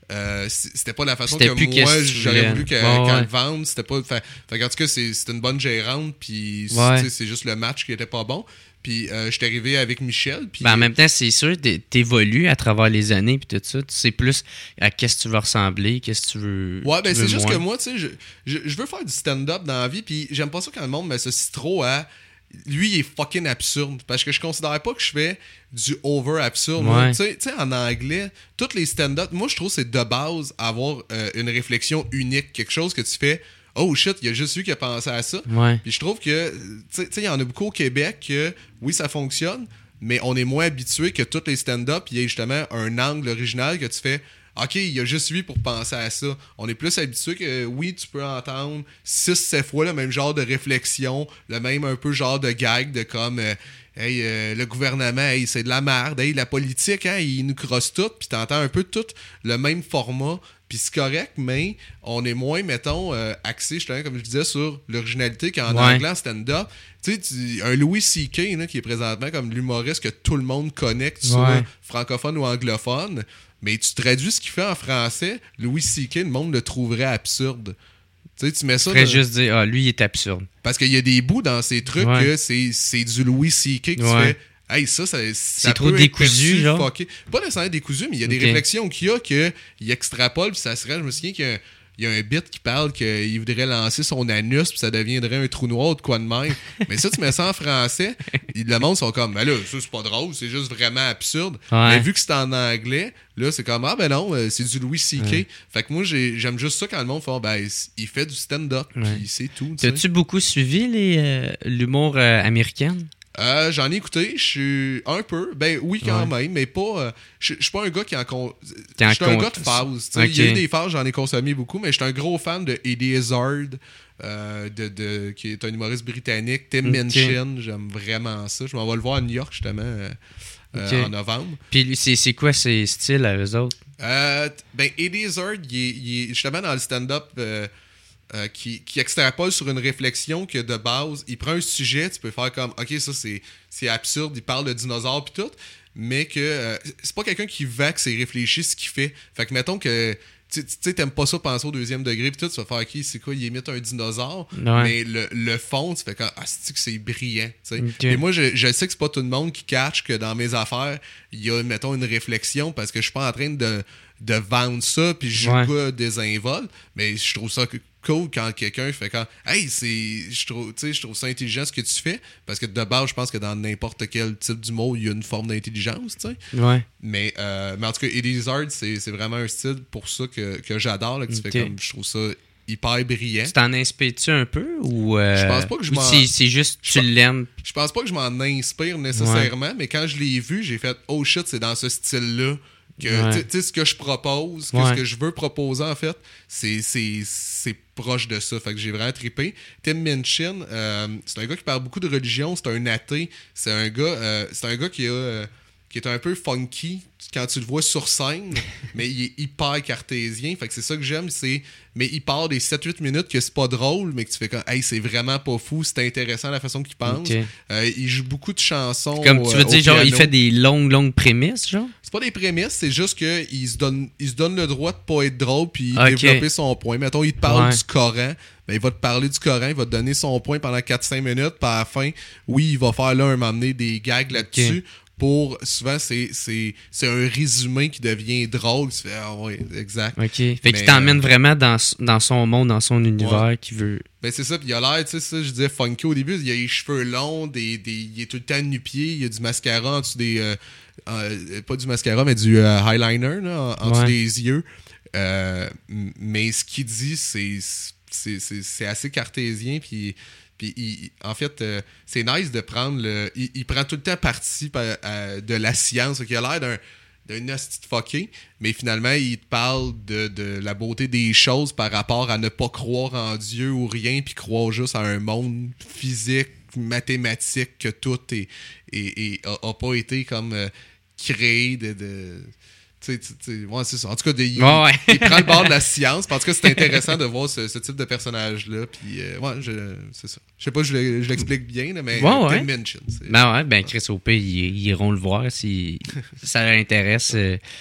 Euh, c'était pas la façon c'était que plus moi j'aurais voulu qu'elle, oh, qu'elle ouais. le vende. C'était pas. Fait, fait en tout cas, c'est, c'était une bonne gérante. Puis ouais. c'est juste le match qui était pas bon. Puis euh, j'étais arrivé avec Michel. Puis ben, en même temps, c'est sûr, t'évolues à travers les années. Puis tout ça. Tu sais plus à qu'est-ce que tu veux ressembler, qu'est-ce que tu veux. Ouais, ben tu c'est veux juste moins. que moi, tu sais, je, je, je veux faire du stand-up dans la vie. Puis j'aime pas ça quand le monde m'associe trop à. Lui, il est fucking absurde. Parce que je considère pas que je fais du over absurde. Ouais. Tu sais, en anglais, tous les stand-up, moi, je trouve que c'est de base avoir euh, une réflexion unique. Quelque chose que tu fais, oh shit, il y a juste lui qui a pensé à ça. Ouais. Puis je trouve que, tu sais, il y en a beaucoup au Québec que, oui, ça fonctionne, mais on est moins habitué que tous les stand-up, il y ait justement un angle original que tu fais. OK, il y a juste lui pour penser à ça. On est plus habitué que, oui, tu peux entendre six sept fois le même genre de réflexion, le même un peu genre de gag de comme, euh, hey, euh, le gouvernement, hey, c'est de la merde, hey, la politique, hein, il nous crosse tout, puis t'entends un peu tout le même format, puis c'est correct, mais on est moins, mettons, euh, axé, justement, comme je disais, sur l'originalité qu'en ouais. anglais, en stand-up. Tu sais, un Louis C K, là, qui est présentement comme l'humoriste que tout le monde connaît, que tu sois ouais. francophone ou anglophone. Mais tu traduis ce qu'il fait en français, Louis C K, le monde le trouverait absurde. Tu sais, tu mets ça. Tu pourrais dans... juste dire, ah, lui, il est absurde. Parce qu'il y a des bouts dans ces trucs ouais. que c'est, c'est du Louis C K que ouais. tu fais. Hey, ça, ça, ça c'est trop décousu, genre. Fucké. Pas nécessairement décousu, mais il y a des okay. réflexions qu'il y a qu'il extrapole, puis ça serait. Je me souviens qu'il y a, il y a un bit qui parle qu'il voudrait lancer son anus, puis ça deviendrait un trou noir ou de quoi de même. Mais ça, tu mets ça en français, le monde sont comme, ben là, ça, c'est pas drôle, c'est juste vraiment absurde. Ouais. Mais vu que c'est en anglais, là, c'est comme, ah ben non, c'est du Louis C K. Ouais. Fait que moi, j'ai, j'aime juste ça quand le monde fait, ben, il fait du stand-up, puis ouais. c'est tout. T'as-tu sais. beaucoup suivi les, euh, l'humour euh, américain? Euh, j'en ai écouté, je suis un peu, ben oui quand ouais. même, mais pas, euh, je suis pas un gars qui en con... Je suis un gars de phase, okay. il y a eu des phases, j'en ai consommé beaucoup, mais je suis un gros fan de Eddie Izzard, euh, de, de, qui est un humoriste britannique, Tim okay. Minchin, j'aime vraiment ça, je m'en vais le voir à New York justement euh, okay. euh, en novembre. Puis c'est, c'est quoi ses styles à eux autres? Euh, ben Eddie Izzard, il est, il est justement dans le stand-up... Euh, Euh, qui, qui extrapole sur une réflexion que de base, il prend un sujet, tu peux faire comme, ok, ça c'est, c'est absurde, il parle de dinosaures pis tout, mais que euh, c'est pas quelqu'un qui va que c'est réfléchi ce qu'il fait. Fait que mettons que tu sais, t'aimes pas ça penser au deuxième degré pis tout, tu vas faire, ok, c'est quoi, il imite un dinosaure, ouais. mais le, le fond, tu fais comme, ah, c'est-tu que c'est brillant, tu sais. Okay. Et moi, je, je sais que c'est pas tout le monde qui catch que dans mes affaires, il y a, mettons, une réflexion parce que je suis pas en train de, de vendre ça pis je joue ouais. pas désinvolte, mais je trouve ça cool quand quelqu'un fait quand hey c'est je trouve tu sais je trouve ça intelligent ce que tu fais parce que de base je pense que dans n'importe quel type d'humour il y a une forme d'intelligence tu sais ouais mais euh, mais en tout cas Eddie Izzard c'est c'est vraiment un style pour ça que, que j'adore là, que tu okay. fais comme je trouve ça hyper brillant. Tu t'en inspires-tu un peu ou euh, je pense pas que je m'en c'est, c'est juste tu l'aimes. Je pense pas que je m'en inspire nécessairement ouais. mais quand je l'ai vu j'ai fait oh shit c'est dans ce style là que ouais. tu sais ce que je propose, que ouais. ce que je veux proposer en fait, c'est, c'est, c'est proche de ça. Fait que j'ai vraiment trippé. Tim Minchin, euh, c'est un gars qui parle beaucoup de religion, c'est un athée, c'est un gars, euh, c'est un gars qui a euh, qui est un peu funky quand tu le vois sur scène, mais il est hyper cartésien. Fait que c'est ça que j'aime, c'est mais il part des sept huit minutes que c'est pas drôle, mais que tu fais comme hey, c'est vraiment pas fou, c'est intéressant la façon qu'il pense. Okay. Euh, il joue beaucoup de chansons. Comme tu veux euh, dire, genre, piano. il fait des longues, longues prémices, genre? C'est pas des prémices, c'est juste qu'il se donne, il se donne le droit de pas être drôle puis okay. développer son point. Mettons, il te parle ouais. du Coran, ben, il va te parler du Coran, il va te donner son point pendant quatre cinq minutes, puis à la fin, oui, il va faire là un moment donné des gags là-dessus. Okay. Pour souvent c'est, c'est, c'est un résumé qui devient drôle. Tu fais ah ouais, exact. OK. Fait mais, qu'il t'emmène euh, vraiment dans, dans son monde, dans son univers ouais. qu'il veut. Ben c'est ça, puis il a l'air, tu sais, ça, je disais funky au début, il a les cheveux longs, des, des, il est tout le temps nu-pied, il y a du mascara en dessous des. Euh, euh, pas du mascara, mais du euh, eyeliner là, en, en ouais. dessous des yeux. Euh, mais ce qu'il dit, c'est, c'est, c'est, c'est assez cartésien, puis. Puis, il, en fait, euh, c'est nice de prendre le... Il, il prend tout le temps parti par, euh, de la science. Il a l'air d'un, d'un hostie de fucké, mais finalement, il te parle de, de la beauté des choses par rapport à ne pas croire en Dieu ou rien, puis croire juste à un monde physique, mathématique, que tout est, est, est, a, a pas été comme euh, créé de... de Tu sais, tu sais, ouais, c'est ça. En tout cas, de, il, oh, ouais. il prend le bord de la science. En tout cas, c'est intéressant de voir ce, ce type de personnage-là. Puis, euh, ouais, je, c'est ça. Je sais pas, je, je l'explique bien, là, mais ouais, Tim Minchin. Ben ouais, ben Chris O P, ils, ils iront le voir si ça leur intéresse. Euh,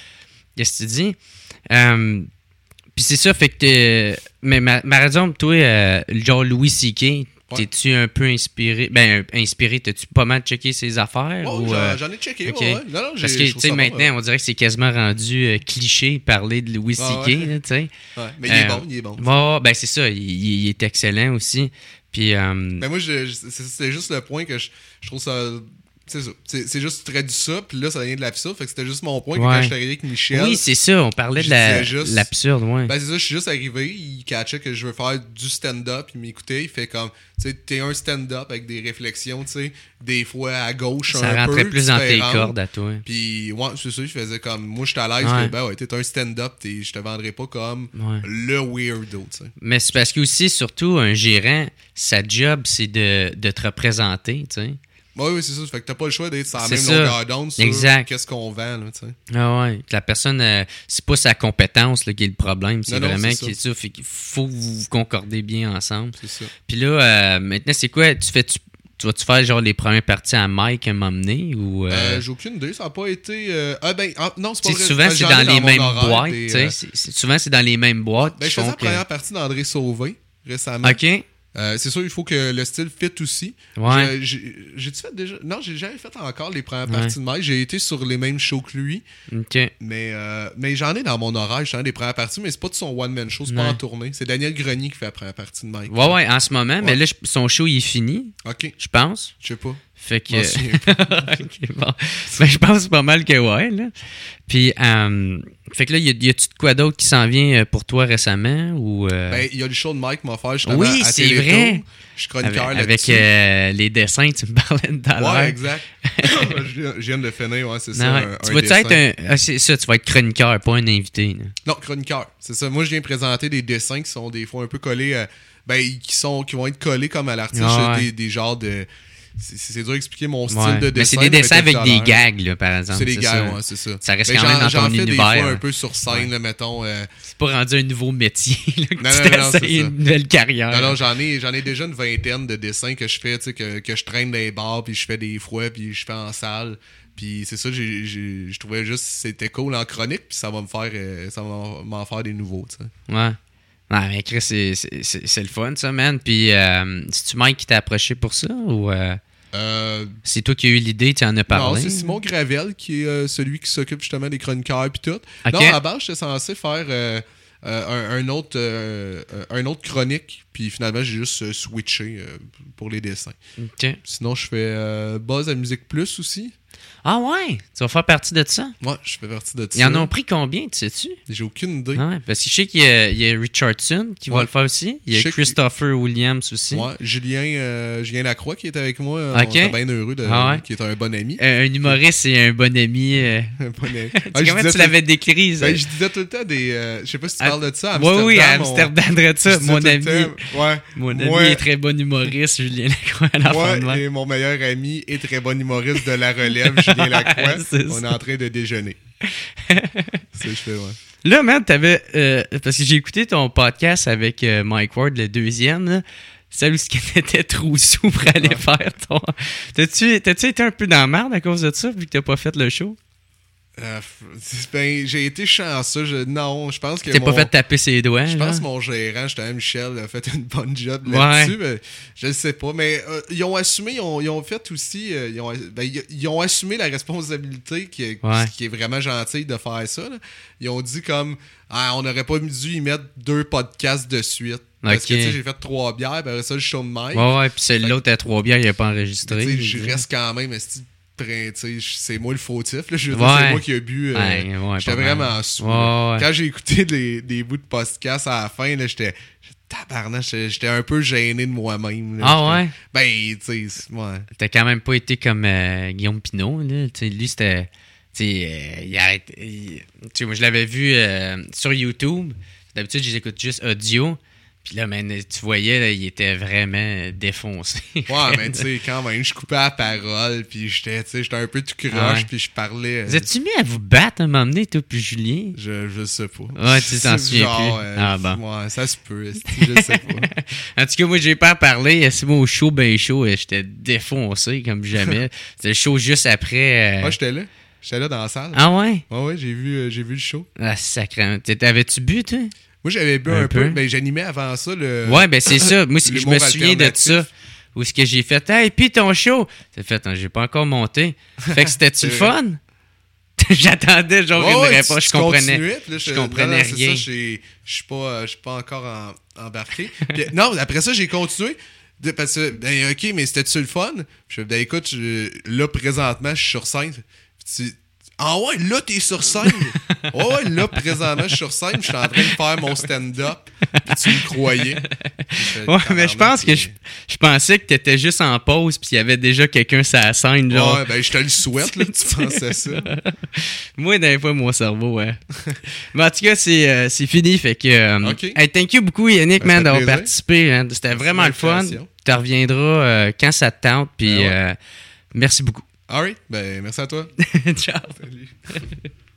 Qu'est-ce que tu dis? Euh, Puis c'est ça, fait que t'es... Mais ma, ma raison, toi, euh, genre Louis C K, ouais. T'es-tu un peu inspiré? Ben, inspiré, t'as-tu pas mal checké ses affaires? Oh, ou, j'en, euh... j'en ai checké, okay. ouais, ouais. Non, non, Parce que, tu sais, maintenant, bon, on dirait que c'est quasiment rendu euh, cliché parler de Louis ah, C K, ouais. tu sais. Ouais, mais il est euh, bon, il est bon. Bon, ben c'est ça, il, il est excellent aussi. Puis... Euh... Ben moi, je, je, c'est, c'est juste le point que je, je trouve ça... C'est ça. C'est, c'est juste, tu traduis ça, puis là, ça vient de l'absurde. Fait que c'était juste mon point que ouais. quand je suis arrivé avec Michel. Oui, c'est ça. On parlait de la, juste, l'absurde, ouais. Ben, c'est ça. Je suis juste arrivé. Il catchait que je veux faire du stand-up. Il m'écoutait. Il fait comme, tu sais, t'es un stand-up avec des réflexions, tu sais, des fois à gauche, ça un peu. Ça rentrait plus dans tes cordes à toi. Puis, ouais, c'est ça. Je faisais comme, moi, je suis à l'aise. Ouais. Que, ben ouais, t'es un stand-up. T'es, je te vendrais pas comme ouais. le weirdo, tu sais. Mais c'est parce que aussi, surtout, un gérant, sa job, c'est de, de te représenter, tu sais. Oui, oui, c'est ça. Fait que t'as pas le choix d'être sur la même longueur d'onde sur exact. Qu'est-ce qu'on vend, là, tu sais. Ah ouais. La personne, euh, c'est pas sa compétence là, qui est le problème. C'est non, vraiment non, c'est qui est ça. Fait qu'il faut que vous vous concordez bien ensemble. C'est ça. Puis là, euh, maintenant, c'est quoi? Tu fais tu, tu vas-tu faire genre les premières parties à Mike à m'emmener ou... Euh... Euh, j'ai aucune idée. Ça n'a pas été... Euh... Ah ben, ah, non, c'est pas vrai. Souvent, c'est dans, dans les mêmes boîtes. Et, euh... c'est, c'est, souvent, c'est dans les mêmes boîtes. Ben, je faisais la que... première partie d'André Sauvé récemment. OK. Euh, c'est sûr, il faut que le style fit aussi. Ouais. J'ai, j'ai-tu fait déjà... Non, j'ai jamais fait encore les premières parties ouais. de Mike. J'ai été sur les mêmes shows que lui. OK. Mais, euh, mais j'en ai dans mon horaire. J'en ai des premières parties, mais c'est pas de son one-man show. C'est ouais. pas en tournée. C'est Daniel Grenier qui fait la première partie de Mike. Ouais, ouais, en ce moment. Ouais. Mais là, son show, il est fini. OK. Je pense. Je sais pas. Fait que... OK, bon. Ben, je pense pas mal que ouais, là. Puis, euh... fait que là, y, a, y a-tu de quoi d'autre qui s'en vient pour toi récemment? Ou euh... Ben, il y a le show de Mike m'a fait justement oui, à c'est Téléthon. vrai. Je suis chroniqueur avec, là-dessus. Avec euh, les dessins, tu me parlais tout à l'heure. Ouais, exact. Je viens de finir, ouais, c'est ça. Ouais. Un, tu un vas dessin. être un... Ah, c'est ça, tu vas être chroniqueur, pas un invité. Là. Non, chroniqueur, c'est ça. Moi, je viens présenter des dessins qui sont des fois un peu collés... À... Ben, qui, sont, qui vont être collés comme à l'artiste. Ah, ouais. des, des genres de... C'est, c'est dur d'expliquer mon style ouais. de dessin. Mais c'est des dessins avec des gags, là, par exemple. C'est des c'est gags, ça. ouais, c'est ça. Ça reste mais quand même dans j'en ton fais univers. Des fois là. un peu sur scène, ouais. là, mettons. Euh... C'est pas rendu un nouveau métier, là, que non, tu non, non, t'essayes une nouvelle carrière. Non, non, j'en ai, j'en ai déjà une vingtaine de dessins que je fais, tu sais, que, que je traîne dans les bars, puis je fais des fois, puis je fais en salle. Puis c'est ça, j'ai, j'ai, je trouvais juste que c'était cool en chronique, puis ça va me faire, euh, ça va m'en faire des nouveaux, tu sais. Ouais. Non, mais Chris, c'est, c'est, c'est, c'est le fun, ça, man. Puis, euh, c'est-tu Mike qui t'a approché pour ça, ou... Euh... Euh, c'est toi qui as eu l'idée, tu en as parlé? Non, c'est Simon Gravel qui est euh, celui qui s'occupe justement des chroniqueurs et tout. Okay. Non, à la base, j'étais censé faire euh, euh, un, un, autre, euh, un autre chronique, puis finalement, j'ai juste euh, switché euh, pour les dessins. Okay. Sinon, je fais euh, Buzz à Musique Plus aussi. Ah ouais? Tu vas faire partie de ça? Ouais, je fais partie de ça. Ils en ont pris combien, tu sais-tu? J'ai aucune idée. Ouais, parce que je sais qu'il y a, il y a Richardson qui ouais. va le faire aussi. Il y a Christopher que... Williams aussi. Ouais, Julien, euh, Julien Lacroix qui est avec moi. Okay. On est bien heureux, de, ah ouais. qui est un bon ami. Euh, un humoriste et un bon ami. Euh... un bon ami. ah, comment tu l'avais décrit? Ben, je disais tout le temps des... Euh, je sais pas si tu à... parles de ça. Oui, oui, à Amsterdam, on... de ça. Mon ami, ouais. mon ami ouais. est très bon humoriste, Julien Lacroix. À la ouais, fin de et mon meilleur ami est très bon humoriste de la relève, Julien Lacroix. On est en train de déjeuner. C'est je fais, ouais. Là, man, t'avais... Euh, parce que j'ai écouté ton podcast avec euh, Mike Ward, le deuxième, là. Celle où t'étais trop sous pour aller ah. faire ton... T'as-tu, t'as-tu été un peu dans la merde à cause de ça, vu que t'as pas fait le show? Euh, ben, j'ai été chanceux. Je, non, je pense que. T'es mon, pas fait taper ses doigts. Je là. pense que mon gérant, justement, Michel, a fait une bonne job là-dessus. Ouais. Mais je ne sais pas. Mais euh, ils ont assumé, ils ont, ils ont fait aussi. Euh, ils, ont, ben, ils ont assumé la responsabilité qui est, ouais. qui est vraiment gentille de faire ça. Là. Ils ont dit comme ah, on n'aurait pas dû y mettre deux podcasts de suite. Parce okay. que tu sais, j'ai fait trois bières, puis après ça, le show de Mike. Ouais, ouais, puis c'est l'autre à trois bières, il n'a pas enregistré. Je reste quand même. C'est moi le fautif. Là. Je veux ouais. dire, c'est moi qui ai bu. Euh, ouais, ouais, j'étais vraiment sous. Ouais, ouais. Quand j'ai écouté des, des bouts de podcast à la fin, là, j'étais. Tabarnache, j'étais un peu gêné de moi-même. Là, ah ouais? Ben, tu sais, ouais. T'as quand même pas été comme euh, Guillaume Pinot. Là. T'sais, lui, c'était. Tu sais, euh, il arrête. Il, moi, je l'avais vu euh, sur YouTube. D'habitude, je les écoute juste audio. Puis là, man, tu voyais, là, il était vraiment défoncé. Ouais, mais tu sais, quand même, je coupais la parole, puis j'étais, tu sais, j'étais un peu tout croche, ouais. puis je parlais. Euh... Vous êtes-tu mis à vous battre à un moment donné, toi, puis Julien? Je, je sais pas. Ouais, tu t'en souviens genre, plus. Euh, ah bon. Ouais, ça se peut, je sais pas. En tout cas, moi, j'ai pas parlé. C'est moi au show, ben chaud, j'étais défoncé comme jamais. C'était le show juste après. Euh... Ah, j'étais là? J'étais là dans la salle. Ah ouais? Ouais, ouais, j'ai vu, euh, j'ai vu le show. Ah, sacrément. T'avais-tu bu, toi? Moi, j'avais bu Un un, peu, peu. mais j'animais avant ça le. Ouais, ben c'est ça. Moi, c'est- je me l'humour souviens de alternatif. ça. Où est-ce que j'ai fait? Hey, puis ton show? T'as fait, hein, j'ai pas encore monté. Fait que c'était-tu le C'est fun? J'attendais genre Ouais, une ouais, réponse. tu- Je tu comprenais. continuais, puis là, Je non, comprenais non, c'est rien. ça, j'ai- je suis pas, euh, je suis pas encore en- embarqué. Puis, non, après ça, j'ai continué. de- Parce que, ben, ok, mais c'était-tu le fun? Puis je fais, ben, écoute, je- là, présentement, je suis sur scène. Puis tu- ah ouais, là, t'es sur scène. Ouais, ouais, là, présentement, je suis sur scène. Je suis en train de faire mon stand-up. Puis tu me croyais. Puis je Ouais, fais, mais je pense que tabarnak, je, je pensais que t'étais juste en pause puis il y avait déjà quelqu'un sur la scène, genre. Ouais, ben, je te le souhaite, là, que tu pensais ça. Moi, des fois, mon cerveau, ouais. Mais en tout cas, c'est, euh, c'est fini. Fait que. euh, Ok. Hey, thank you beaucoup, Yannick, Ben, man, ça fait d'avoir plaisir. participé. Hein. C'était Merci vraiment de le fun. l'invitation. Tu reviendras euh, quand ça te tente. Puis Ben ouais. euh, merci beaucoup. Alright, ben, merci à toi. Ciao. Salut.